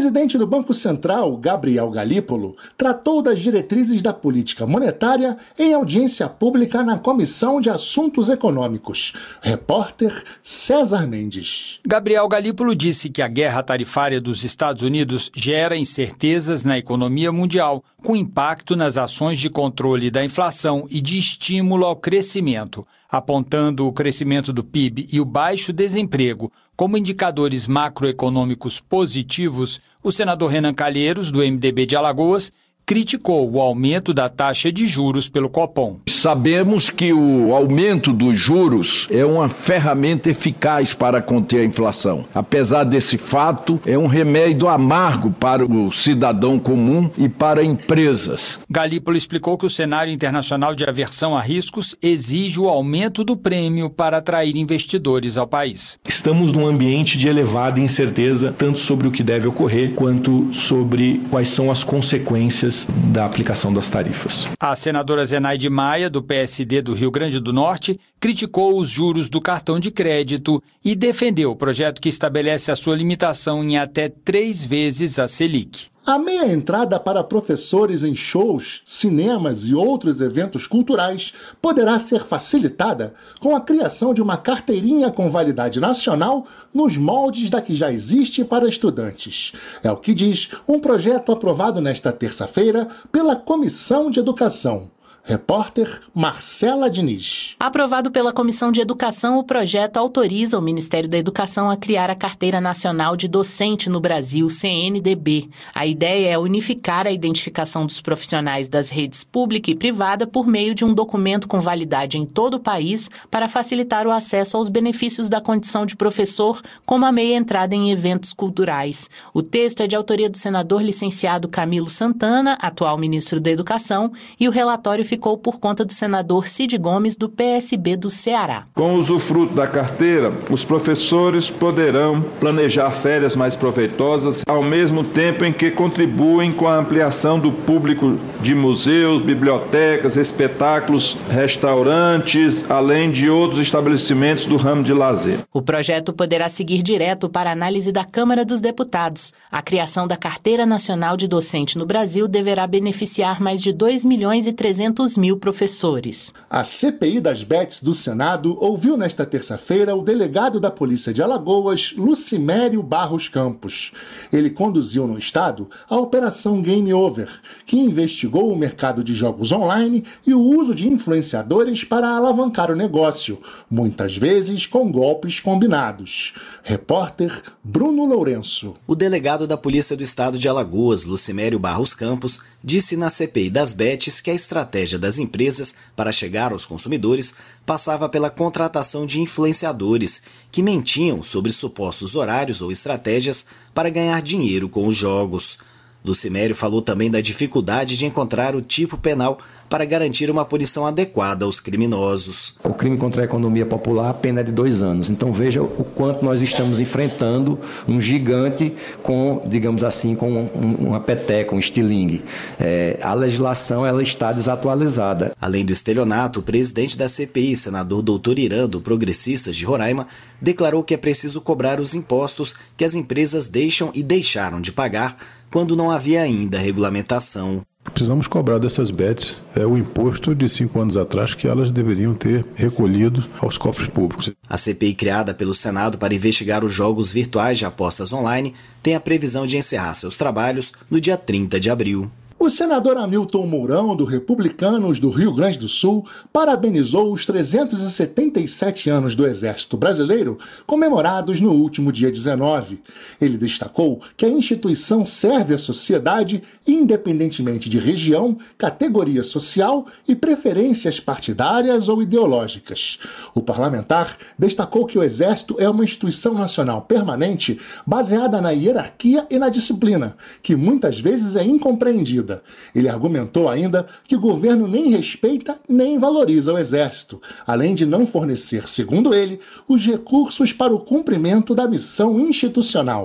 presidente do Banco Central, Gabriel Galípolo, tratou das diretrizes da política monetária em audiência pública na Comissão de Assuntos Econômicos. Repórter César Mendes. Gabriel Galípolo disse que a guerra tarifária dos Estados Unidos gera incertezas na economia mundial, com impacto nas ações de controle da inflação e de estímulo ao crescimento, apontando o crescimento do P I B e o baixo desemprego como indicadores macroeconômicos positivos. O senador Renan Calheiros, do M D B de Alagoas, criticou o aumento da taxa de juros pelo Copom. Sabemos que o aumento dos juros é uma ferramenta eficaz para conter a inflação. Apesar desse fato, é um remédio amargo para o cidadão comum e para empresas. Galípolo explicou que o cenário internacional de aversão a riscos exige o aumento do prêmio para atrair investidores ao país. Estamos num ambiente de elevada incerteza, tanto sobre o que deve ocorrer, quanto sobre quais são as consequências da aplicação das tarifas. A senadora Zenaide Maia, do P S D do Rio Grande do Norte, criticou os juros do cartão de crédito e defendeu o projeto que estabelece a sua limitação em até três vezes a Selic. A meia entrada para professores em shows, cinemas e outros eventos culturais poderá ser facilitada com a criação de uma carteirinha com validade nacional nos moldes da que já existe para estudantes. É o que diz um projeto aprovado nesta terça-feira pela Comissão de Educação. Repórter Marcela Diniz. Aprovado pela Comissão de Educação, o projeto autoriza o Ministério da Educação a criar a Carteira Nacional de Docente no Brasil, C N D B. A ideia é unificar a identificação dos profissionais das redes pública e privada por meio de um documento com validade em todo o país para facilitar o acesso aos benefícios da condição de professor, como a meia entrada em eventos culturais. O texto é de autoria do senador licenciado Camilo Santana, atual ministro da Educação, e o relatório ficou ficou por conta do senador Cid Gomes, do P S B do Ceará. Com o usufruto da carteira, os professores poderão planejar férias mais proveitosas, ao mesmo tempo em que contribuem com a ampliação do público de museus, bibliotecas, espetáculos, restaurantes, além de outros estabelecimentos do ramo de lazer. O projeto poderá seguir direto para análise da Câmara dos Deputados. A criação da Carteira Nacional de Docente no Brasil deverá beneficiar mais de dois milhões e trezentos mil professores. A C P I das Bets do Senado ouviu nesta terça-feira o delegado da Polícia de Alagoas, Lucimério Barros Campos. Ele conduziu no estado a Operação Game Over, que investigou o mercado de jogos online e o uso de influenciadores para alavancar o negócio, muitas vezes com golpes combinados. Repórter Bruno Lourenço. O delegado da Polícia do Estado de Alagoas, Lucimério Barros Campos, disse na C P I das Bets que a estratégia das empresas para chegar aos consumidores passava pela contratação de influenciadores que mentiam sobre supostos horários ou estratégias para ganhar dinheiro com os jogos. Lucimério falou também da dificuldade de encontrar o tipo penal para garantir uma punição adequada aos criminosos. O crime contra a economia popular, a pena é de dois anos. Então veja o quanto nós estamos enfrentando um gigante com, digamos assim, com um, uma peteca, um estilingue. É, a legislação ela está desatualizada. Além do estelionato, o presidente da C P I, senador doutor Irã, do Progressistas de Roraima, declarou que é preciso cobrar os impostos que as empresas deixam e deixaram de pagar quando não havia ainda regulamentação. Precisamos cobrar dessas bets é, o imposto de cinco anos atrás que elas deveriam ter recolhido aos cofres públicos. A C P I, criada pelo Senado para investigar os jogos virtuais de apostas online, tem a previsão de encerrar seus trabalhos no dia trinta de abril. O senador Hamilton Mourão, do Republicanos do Rio Grande do Sul, parabenizou os trezentos e setenta e sete anos do Exército Brasileiro, comemorados no último dia dezenove. Ele destacou que a instituição serve à sociedade independentemente de região, categoria social e preferências partidárias ou ideológicas. O parlamentar destacou que o Exército é uma instituição nacional permanente baseada na hierarquia e na disciplina, que muitas vezes é incompreendida. Ele argumentou ainda que o governo nem respeita nem valoriza o Exército, além de não fornecer, segundo ele, os recursos para o cumprimento da missão institucional.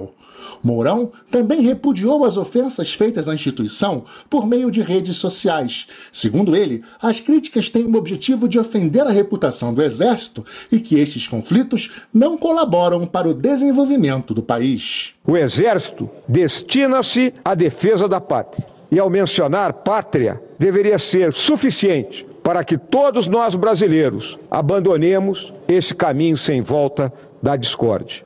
Mourão também repudiou as ofensas feitas à instituição por meio de redes sociais. Segundo ele, as críticas têm o objetivo de ofender a reputação do Exército e que estes conflitos não colaboram para o desenvolvimento do país. O Exército destina-se à defesa da pátria. E ao mencionar pátria, deveria ser suficiente para que todos nós brasileiros abandonemos esse caminho sem volta da discórdia.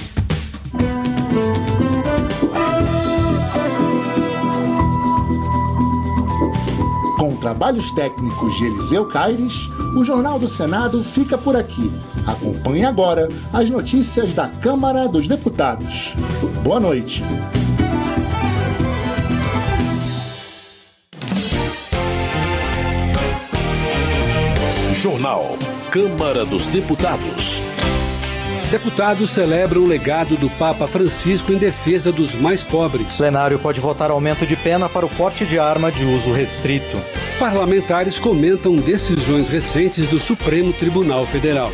Com trabalhos técnicos de Eliseu Caires, o Jornal do Senado fica por aqui. Acompanhe agora as notícias da Câmara dos Deputados. Boa noite. Jornal Câmara dos Deputados. Deputados celebram o legado do Papa Francisco em defesa dos mais pobres. O plenário pode votar aumento de pena para o porte de arma de uso restrito. Parlamentares comentam decisões recentes do Supremo Tribunal Federal.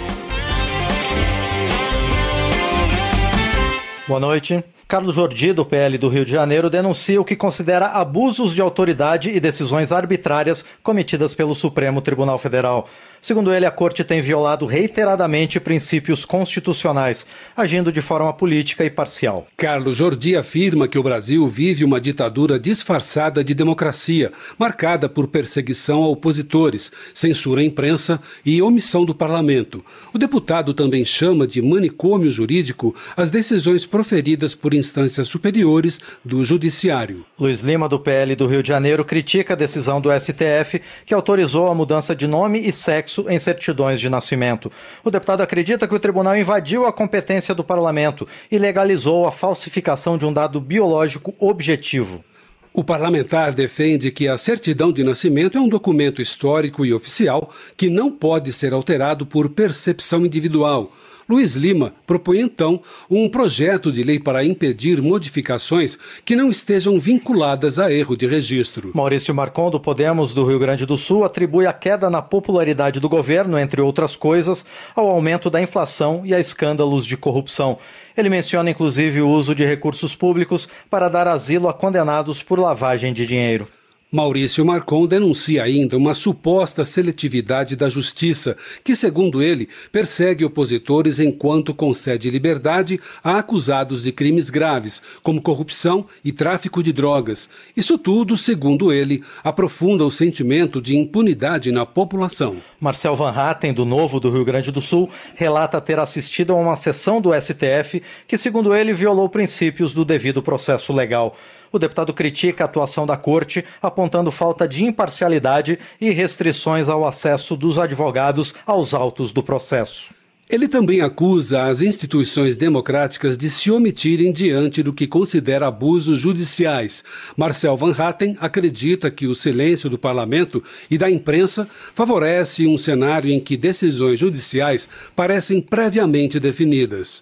Boa noite. Carlos Jordi, do P L do Rio de Janeiro, denuncia o que considera abusos de autoridade e decisões arbitrárias cometidas pelo Supremo Tribunal Federal. Segundo ele, a Corte tem violado reiteradamente princípios constitucionais, agindo de forma política e parcial. Carlos Jordi afirma que o Brasil vive uma ditadura disfarçada de democracia, marcada por perseguição a opositores, censura à imprensa e omissão do parlamento. O deputado também chama de manicômio jurídico as decisões proferidas por instâncias superiores do Judiciário. Luiz Lima, do P L do Rio de Janeiro, critica a decisão do S T F que autorizou a mudança de nome e sexo em certidões de nascimento. O deputado acredita que o tribunal invadiu a competência do parlamento e legalizou a falsificação de um dado biológico objetivo. O parlamentar defende que a certidão de nascimento é um documento histórico e oficial que não pode ser alterado por percepção individual. Luiz Lima propõe, então, um projeto de lei para impedir modificações que não estejam vinculadas a erro de registro. Maurício Marcon, do Podemos do Rio Grande do Sul, atribui a queda na popularidade do governo, entre outras coisas, ao aumento da inflação e a escândalos de corrupção. Ele menciona, inclusive, o uso de recursos públicos para dar asilo a condenados por lavagem de dinheiro. Maurício Marcon denuncia ainda uma suposta seletividade da justiça, que, segundo ele, persegue opositores enquanto concede liberdade a acusados de crimes graves, como corrupção e tráfico de drogas. Isso tudo, segundo ele, aprofunda o sentimento de impunidade na população. Marcel Van Hatten, do Novo do Rio Grande do Sul, relata ter assistido a uma sessão do S T F que, segundo ele, violou princípios do devido processo legal. O deputado critica a atuação da Corte, apontando falta de imparcialidade e restrições ao acesso dos advogados aos autos do processo. Ele também acusa as instituições democráticas de se omitirem diante do que considera abusos judiciais. Marcel Van Hatten acredita que o silêncio do parlamento e da imprensa favorece um cenário em que decisões judiciais parecem previamente definidas.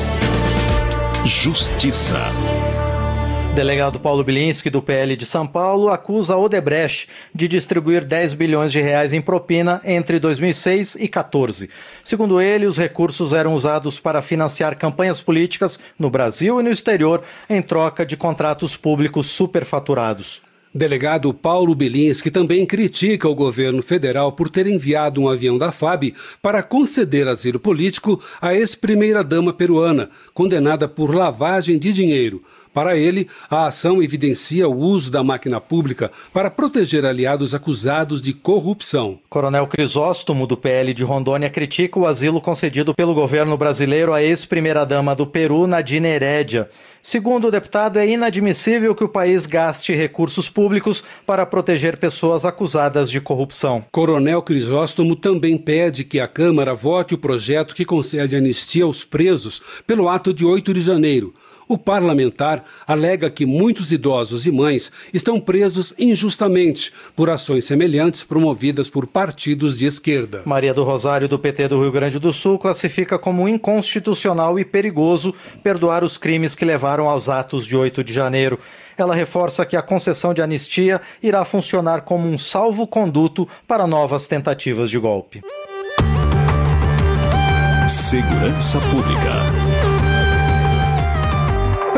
Justiça. Delegado Paulo Bilinski, do P L de São Paulo, acusa a Odebrecht de distribuir dez bilhões de reais em propina entre dois mil e seis e dois mil e quatorze. Segundo ele, os recursos eram usados para financiar campanhas políticas no Brasil e no exterior em troca de contratos públicos superfaturados. Delegado Paulo Bilinski também critica o governo federal por ter enviado um avião da F A B para conceder asilo político à ex-primeira-dama peruana, condenada por lavagem de dinheiro. Para ele, a ação evidencia o uso da máquina pública para proteger aliados acusados de corrupção. Coronel Crisóstomo, do P L de Rondônia, critica o asilo concedido pelo governo brasileiro à ex-primeira-dama do Peru, Nadine Heredia. Segundo o deputado, é inadmissível que o país gaste recursos públicos para proteger pessoas acusadas de corrupção. Coronel Crisóstomo também pede que a Câmara vote o projeto que concede anistia aos presos pelo ato de oito de janeiro. O parlamentar alega que muitos idosos e mães estão presos injustamente por ações semelhantes promovidas por partidos de esquerda. Maria do Rosário, do P T do Rio Grande do Sul, classifica como inconstitucional e perigoso perdoar os crimes que levaram aos atos de oito de janeiro. Ela reforça que a concessão de anistia irá funcionar como um salvo-conduto para novas tentativas de golpe. Segurança Pública.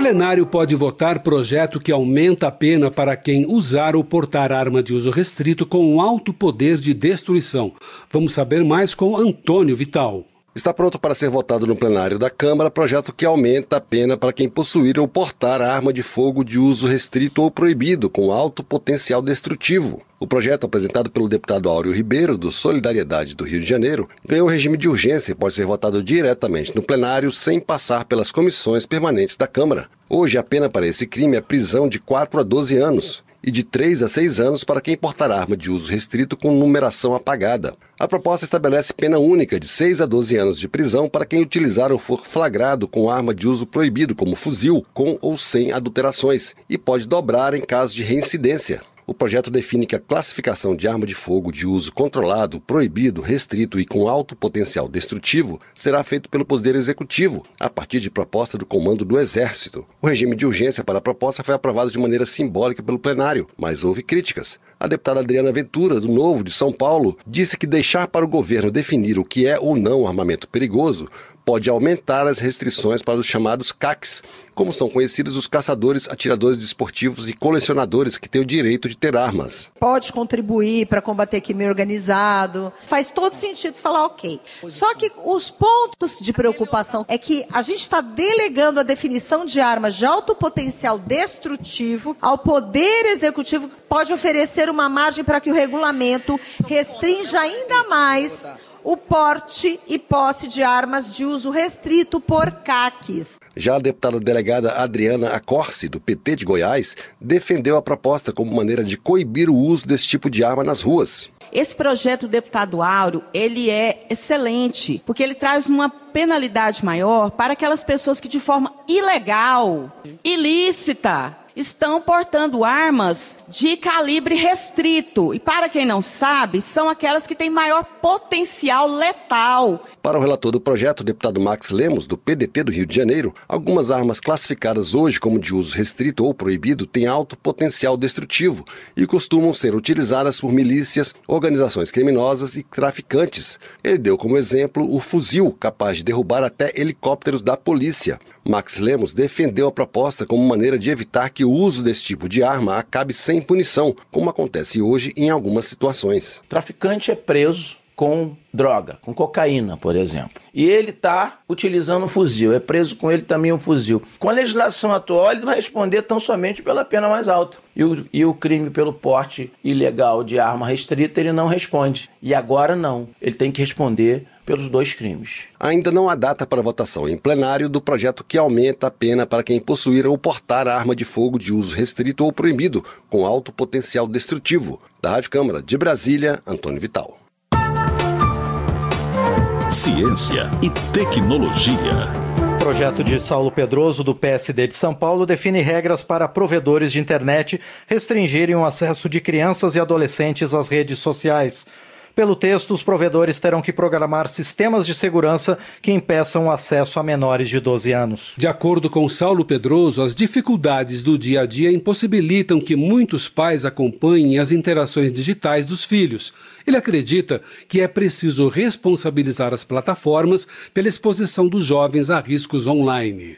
plenário pode votar projeto que aumenta a pena para quem usar ou portar arma de uso restrito com um alto poder de destruição. Vamos saber mais com Antônio Vital. Está pronto para ser votado no plenário da Câmara projeto que aumenta a pena para quem possuir ou portar arma de fogo de uso restrito ou proibido com alto potencial destrutivo. O projeto, apresentado pelo deputado Áureo Ribeiro, do Solidariedade do Rio de Janeiro, ganhou regime de urgência e pode ser votado diretamente no plenário sem passar pelas comissões permanentes da Câmara. Hoje, a pena para esse crime é prisão de quatro a doze anos e de três a seis anos para quem portar arma de uso restrito com numeração apagada. A proposta estabelece pena única de seis a doze anos de prisão para quem utilizar ou for flagrado com arma de uso proibido, como fuzil, com ou sem adulterações, e pode dobrar em caso de reincidência. O projeto define que a classificação de arma de fogo de uso controlado, proibido, restrito e com alto potencial destrutivo será feito pelo Poder Executivo, a partir de proposta do Comando do Exército. O regime de urgência para a proposta foi aprovado de maneira simbólica pelo plenário, mas houve críticas. A deputada Adriana Ventura, do Novo de São Paulo, disse que deixar para o governo definir o que é ou não armamento perigoso pode aumentar as restrições para os chamados C A Cs, como são conhecidos os caçadores, atiradores desportivos e colecionadores que têm o direito de ter armas. Pode contribuir para combater crime organizado, faz todo sentido você falar ok. Só que os pontos de preocupação é que a gente está delegando a definição de armas de alto potencial destrutivo ao Poder Executivo, que pode oferecer uma margem para que o regulamento restrinja ainda mais o porte e posse de armas de uso restrito por C A Cs. Já a deputada delegada Adriana Acorce, do P T de Goiás, defendeu a proposta como maneira de coibir o uso desse tipo de arma nas ruas. Esse projeto do deputado Áureo, ele é excelente, porque ele traz uma penalidade maior para aquelas pessoas que de forma ilegal, ilícita, estão portando armas de calibre restrito. E para quem não sabe, são aquelas que têm maior potencial letal. Para o relator do projeto, o deputado Max Lemos, do P D T do Rio de Janeiro, algumas armas classificadas hoje como de uso restrito ou proibido têm alto potencial destrutivo e costumam ser utilizadas por milícias, organizações criminosas e traficantes. Ele deu como exemplo o fuzil, capaz de derrubar até helicópteros da polícia. Max Lemos defendeu a proposta como maneira de evitar que o uso desse tipo de arma acabe sem punição, como acontece hoje em algumas situações. O traficante é preso com droga, com cocaína, por exemplo. E ele está utilizando um fuzil, é preso com ele também um fuzil. Com a legislação atual, ele vai responder tão somente pela pena mais alta. E o, e o crime pelo porte ilegal de arma restrita, ele não responde. E agora não, ele tem que responder pelos dois crimes. Ainda não há data para votação em plenário do projeto que aumenta a pena para quem possuir ou portar arma de fogo de uso restrito ou proibido, com alto potencial destrutivo. Da Rádio Câmara de Brasília, Antônio Vital. Ciência e tecnologia. O projeto de Saulo Pedroso, do P S D de São Paulo, define regras para provedores de internet restringirem o acesso de crianças e adolescentes às redes sociais. Pelo texto, os provedores terão que programar sistemas de segurança que impeçam o acesso a menores de doze anos. De acordo com Saulo Pedroso, as dificuldades do dia a dia impossibilitam que muitos pais acompanhem as interações digitais dos filhos. Ele acredita que é preciso responsabilizar as plataformas pela exposição dos jovens a riscos online.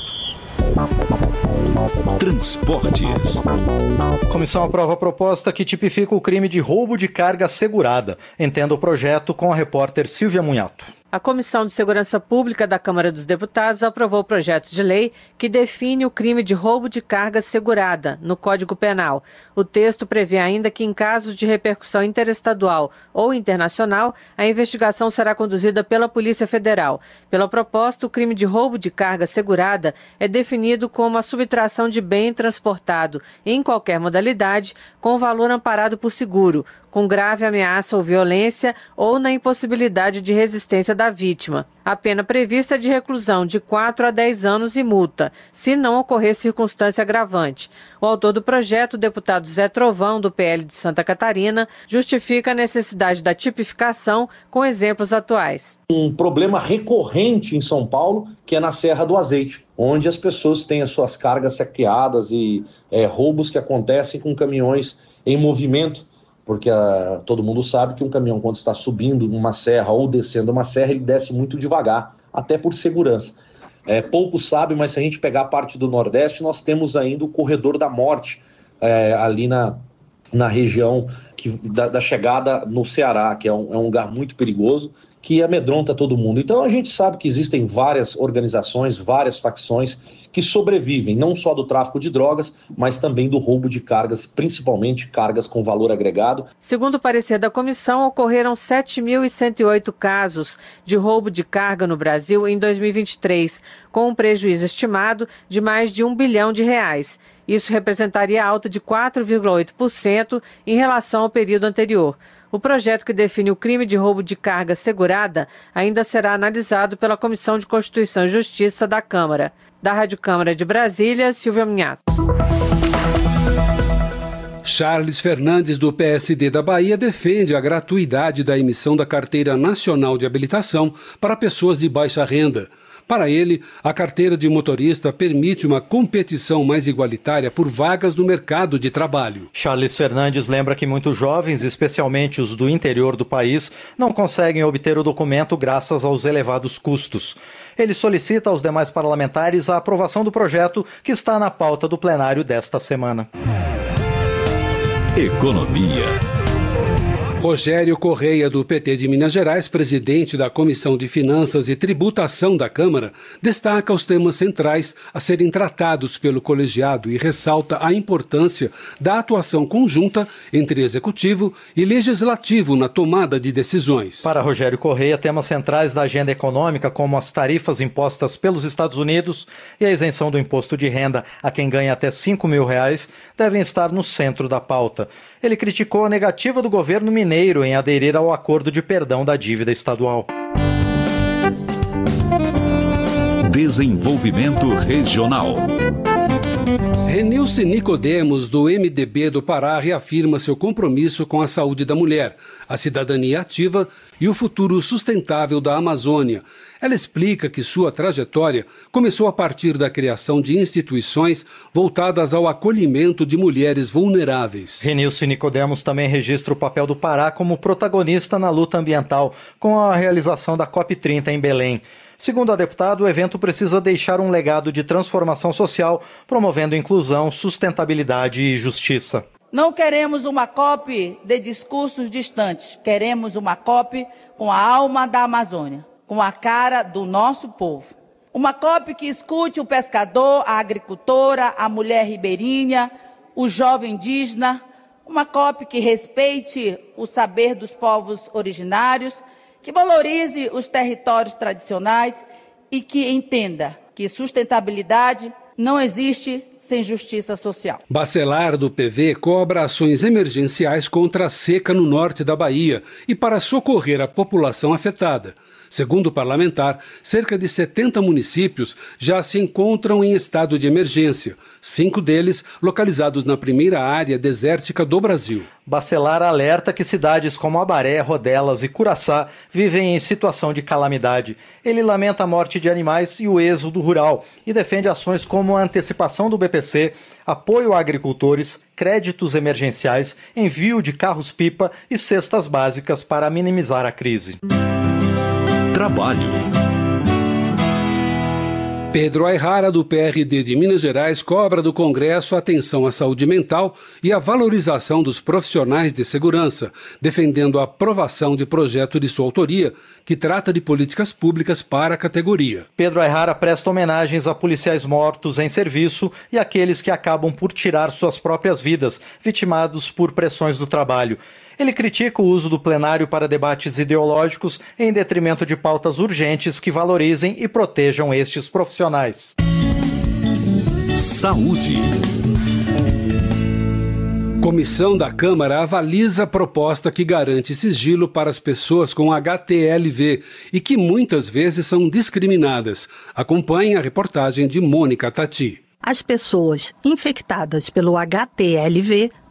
Transportes. A comissão aprova a proposta que tipifica o crime de roubo de carga segurada. Entenda o projeto com a repórter Silvia Munhato. A Comissão de Segurança Pública da Câmara dos Deputados aprovou o projeto de lei que define o crime de roubo de carga segurada no Código Penal. O texto prevê ainda que, em casos de repercussão interestadual ou internacional, a investigação será conduzida pela Polícia Federal. Pela proposta, o crime de roubo de carga segurada é definido como a subtração de bem transportado em qualquer modalidade com valor amparado por seguro, com grave ameaça ou violência ou na impossibilidade de resistência da vítima. A pena prevista é de reclusão de quatro a dez anos e multa, se não ocorrer circunstância agravante. O autor do projeto, o deputado Zé Trovão, do P L de Santa Catarina, justifica a necessidade da tipificação com exemplos atuais. Um problema recorrente em São Paulo, que é na Serra do Azeite, onde as pessoas têm as suas cargas saqueadas e é, roubos que acontecem com caminhões em movimento. Porque uh, todo mundo sabe que um caminhão, quando está subindo uma serra ou descendo uma serra, ele desce muito devagar, até por segurança. é, pouco sabe, mas se a gente pegar a parte do Nordeste, nós temos ainda o corredor da morte, é, ali na, na região que, da, da chegada no Ceará, que é um, é um lugar muito perigoso, que amedronta todo mundo. Então a gente sabe que existem várias organizações, várias facções que sobrevivem, não só do tráfico de drogas, mas também do roubo de cargas, principalmente cargas com valor agregado. Segundo o parecer da comissão, ocorreram sete mil cento e oito casos de roubo de carga no Brasil em dois mil e vinte e três, com um prejuízo estimado de mais de um bilhão de reais. Isso representaria alta de quatro vírgula oito por cento em relação ao período anterior. O projeto que define o crime de roubo de carga segurada ainda será analisado pela Comissão de Constituição e Justiça da Câmara. Da Rádio Câmara de Brasília, Silvia Minhato. Charles Fernandes, do P S D da Bahia, defende a gratuidade da emissão da Carteira Nacional de Habilitação para pessoas de baixa renda. Para ele, a carteira de motorista permite uma competição mais igualitária por vagas no mercado de trabalho. Charles Fernandes lembra que muitos jovens, especialmente os do interior do país, não conseguem obter o documento graças aos elevados custos. Ele solicita aos demais parlamentares a aprovação do projeto que está na pauta do plenário desta semana. Economia. Rogério Correia, do P T de Minas Gerais, presidente da Comissão de Finanças e Tributação da Câmara, destaca os temas centrais a serem tratados pelo colegiado e ressalta a importância da atuação conjunta entre Executivo e Legislativo na tomada de decisões. Para Rogério Correia, temas centrais da agenda econômica, como as tarifas impostas pelos Estados Unidos e a isenção do imposto de renda a quem ganha até cinco mil reais, devem estar no centro da pauta. Ele criticou a negativa do governo mineiro em aderir ao acordo de perdão da dívida estadual. Desenvolvimento regional. Renilce Nicodemos, do M D B do Pará, reafirma seu compromisso com a saúde da mulher, a cidadania ativa e o futuro sustentável da Amazônia. Ela explica que sua trajetória começou a partir da criação de instituições voltadas ao acolhimento de mulheres vulneráveis. Renilce Nicodemos também registra o papel do Pará como protagonista na luta ambiental, com a realização da COP trinta em Belém. Segundo a deputada, o evento precisa deixar um legado de transformação social, promovendo inclusão, sustentabilidade e justiça. Não queremos uma COP de discursos distantes, queremos uma COP com a alma da Amazônia, com a cara do nosso povo. Uma COP que escute o pescador, a agricultora, a mulher ribeirinha, o jovem indígena. Uma COP que respeite o saber dos povos originários, que valorize os territórios tradicionais e que entenda que sustentabilidade não existe sem justiça social. Bacelar, do P V, cobra ações emergenciais contra a seca no norte da Bahia e para socorrer a população afetada. Segundo o parlamentar, cerca de setenta municípios já se encontram em estado de emergência, cinco deles localizados na primeira área desértica do Brasil. Bacelar alerta que cidades como Abaré, Rodelas e Curaçá vivem em situação de calamidade. Ele lamenta a morte de animais e o êxodo rural e defende ações como a antecipação do B P C, apoio a agricultores, créditos emergenciais, envio de carros-pipa e cestas básicas para minimizar a crise. Trabalho. Pedro Ayrara, do P R D de Minas Gerais, cobra do Congresso a atenção à saúde mental e a valorização dos profissionais de segurança, defendendo a aprovação de projeto de sua autoria, que trata de políticas públicas para a categoria. Pedro Ayrara presta homenagens a policiais mortos em serviço e àqueles que acabam por tirar suas próprias vidas, vitimados por pressões do trabalho. Ele critica o uso do plenário para debates ideológicos em detrimento de pautas urgentes que valorizem e protejam estes profissionais. Saúde. Comissão da Câmara avaliza a proposta que garante sigilo para as pessoas com H T L V e que muitas vezes são discriminadas. Acompanhe a reportagem de Mônica Tati. As pessoas infectadas pelo H T L V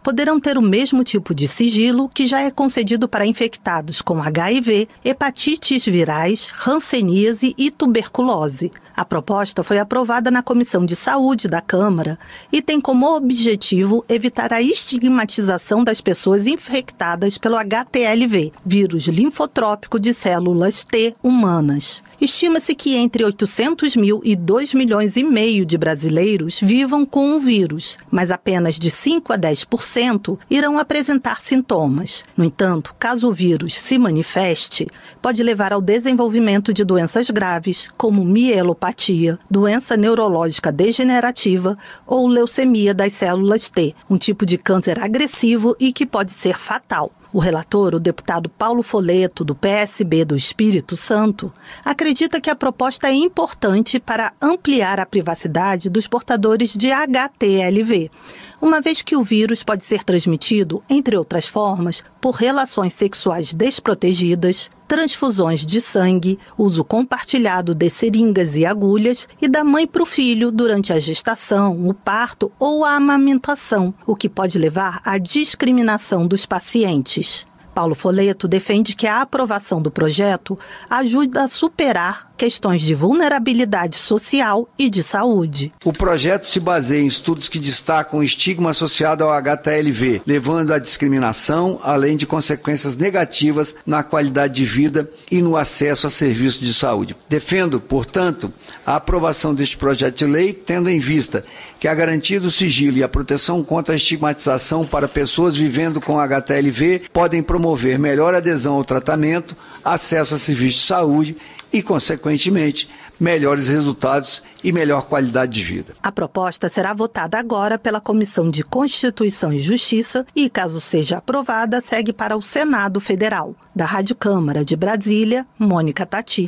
poderão ter o mesmo tipo de sigilo que já é concedido para infectados com H I V, hepatites virais, hanseníase e tuberculose. A proposta foi aprovada na Comissão de Saúde da Câmara e tem como objetivo evitar a estigmatização das pessoas infectadas pelo H T L V, vírus linfotrópico de células T humanas. Estima-se que entre oitocentos mil e dois milhões e meio de brasileiros vivam com o vírus, mas apenas de cinco a dez por cento irão apresentar sintomas. No entanto, caso o vírus se manifeste, pode levar ao desenvolvimento de doenças graves, como mielopatia, doença neurológica degenerativa ou leucemia das células T, um tipo de câncer agressivo e que pode ser fatal. O relator, o deputado Paulo Folletto, do P S B do Espírito Santo, acredita que a proposta é importante para ampliar a privacidade dos portadores de H T L V, uma vez que o vírus pode ser transmitido, entre outras formas, por relações sexuais desprotegidas, transfusões de sangue, uso compartilhado de seringas e agulhas e da mãe para o filho durante a gestação, o parto ou a amamentação, o que pode levar à discriminação dos pacientes. Paulo Folletto defende que a aprovação do projeto ajuda a superar questões de vulnerabilidade social e de saúde. O projeto se baseia em estudos que destacam o estigma associado ao H T L V, levando à discriminação, além de consequências negativas na qualidade de vida e no acesso a serviços de saúde. Defendo, portanto, a aprovação deste projeto de lei, tendo em vista que a garantia do sigilo e a proteção contra a estigmatização para pessoas vivendo com H T L V podem promover melhor adesão ao tratamento, acesso a serviços de saúde e, consequentemente, melhores resultados e melhor qualidade de vida. A proposta será votada agora pela Comissão de Constituição e Justiça e, caso seja aprovada, segue para o Senado Federal. Da Rádio Câmara de Brasília, Mônica Tati.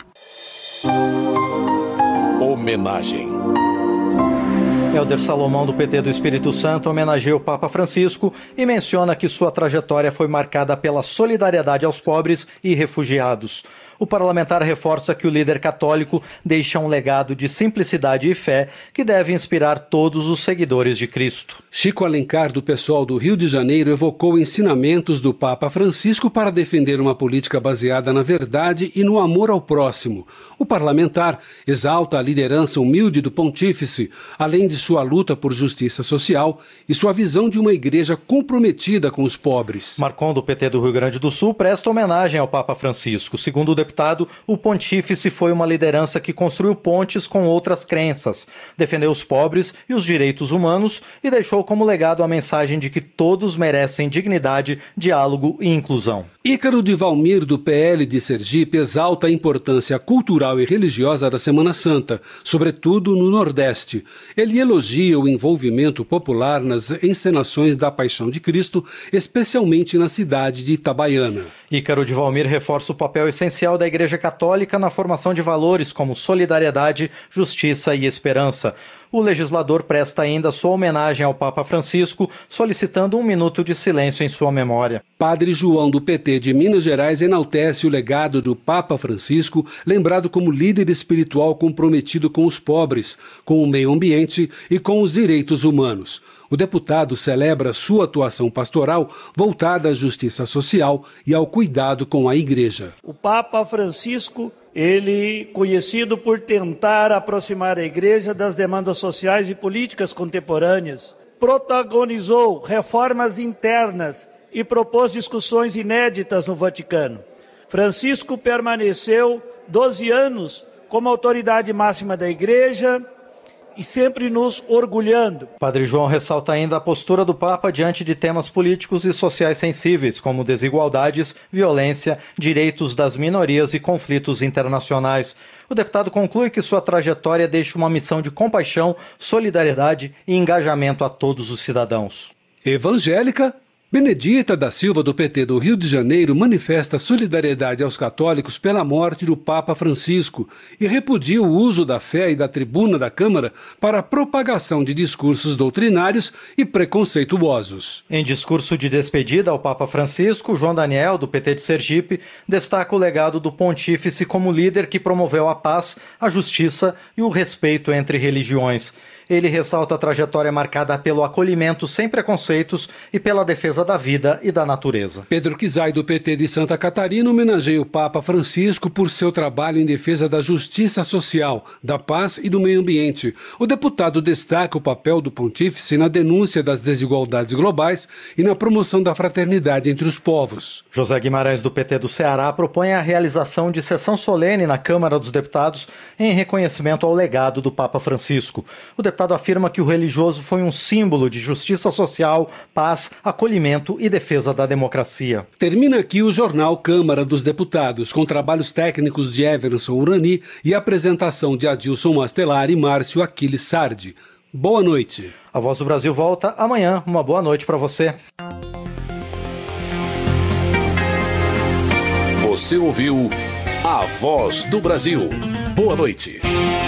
Homenagem. Helder Salomão, do P T do Espírito Santo, homenageia o Papa Francisco e menciona que sua trajetória foi marcada pela solidariedade aos pobres e refugiados. O parlamentar reforça que o líder católico deixa um legado de simplicidade e fé que deve inspirar todos os seguidores de Cristo. Chico Alencar, do PSOL do Rio de Janeiro, evocou ensinamentos do Papa Francisco para defender uma política baseada na verdade e no amor ao próximo. O parlamentar exalta a liderança humilde do pontífice, além de sua luta por justiça social e sua visão de uma igreja comprometida com os pobres. Marcon, do P T do Rio Grande do Sul, presta homenagem ao Papa Francisco. Segundo o deputado, o pontífice foi uma liderança que construiu pontes com outras crenças, defendeu os pobres e os direitos humanos e deixou como legado a mensagem de que todos merecem dignidade, diálogo e inclusão. Ícaro de Valmir, do P L de Sergipe, exalta a importância cultural e religiosa da Semana Santa, sobretudo no Nordeste. Ele elogia o envolvimento popular nas encenações da Paixão de Cristo, especialmente na cidade de Itabaiana. Ícaro de Valmir reforça o papel essencial da Igreja Católica na formação de valores como solidariedade, justiça e esperança. O legislador presta ainda sua homenagem ao Papa Francisco, solicitando um minuto de silêncio em sua memória. Padre João, do P T de Minas Gerais, enaltece o legado do Papa Francisco, lembrado como líder espiritual comprometido com os pobres, com o meio ambiente e com os direitos humanos. O deputado celebra sua atuação pastoral voltada à justiça social e ao cuidado com a Igreja. O Papa Francisco, ele conhecido por tentar aproximar a Igreja das demandas sociais e políticas contemporâneas, protagonizou reformas internas e propôs discussões inéditas no Vaticano. Francisco permaneceu doze anos como autoridade máxima da Igreja e sempre nos orgulhando. Padre João ressalta ainda a postura do Papa diante de temas políticos e sociais sensíveis, como desigualdades, violência, direitos das minorias e conflitos internacionais. O deputado conclui que sua trajetória deixa uma missão de compaixão, solidariedade e engajamento a todos os cidadãos. Evangélica, Benedita da Silva, do P T do Rio de Janeiro, manifesta solidariedade aos católicos pela morte do Papa Francisco e repudia o uso da fé e da tribuna da Câmara para a propagação de discursos doutrinários e preconceituosos. Em discurso de despedida ao Papa Francisco, João Daniel, do P T de Sergipe, destaca o legado do pontífice como líder que promoveu a paz, a justiça e o respeito entre religiões. Ele ressalta a trajetória marcada pelo acolhimento sem preconceitos e pela defesa da vida e da natureza. Pedro Kizai, do P T de Santa Catarina, homenageia o Papa Francisco por seu trabalho em defesa da justiça social, da paz e do meio ambiente. O deputado destaca o papel do pontífice na denúncia das desigualdades globais e na promoção da fraternidade entre os povos. José Guimarães, do P T do Ceará, propõe a realização de sessão solene na Câmara dos Deputados em reconhecimento ao legado do Papa Francisco. O deputado afirma que o religioso foi um símbolo de justiça social, paz, acolhimento e defesa da democracia. Termina aqui o jornal Câmara dos Deputados, com trabalhos técnicos de Everson Urani e apresentação de Adilson Mastelar e Márcio Aquiles Sardi. Boa noite. A Voz do Brasil volta amanhã. Uma boa noite para você. Você ouviu A Voz do Brasil. Boa noite.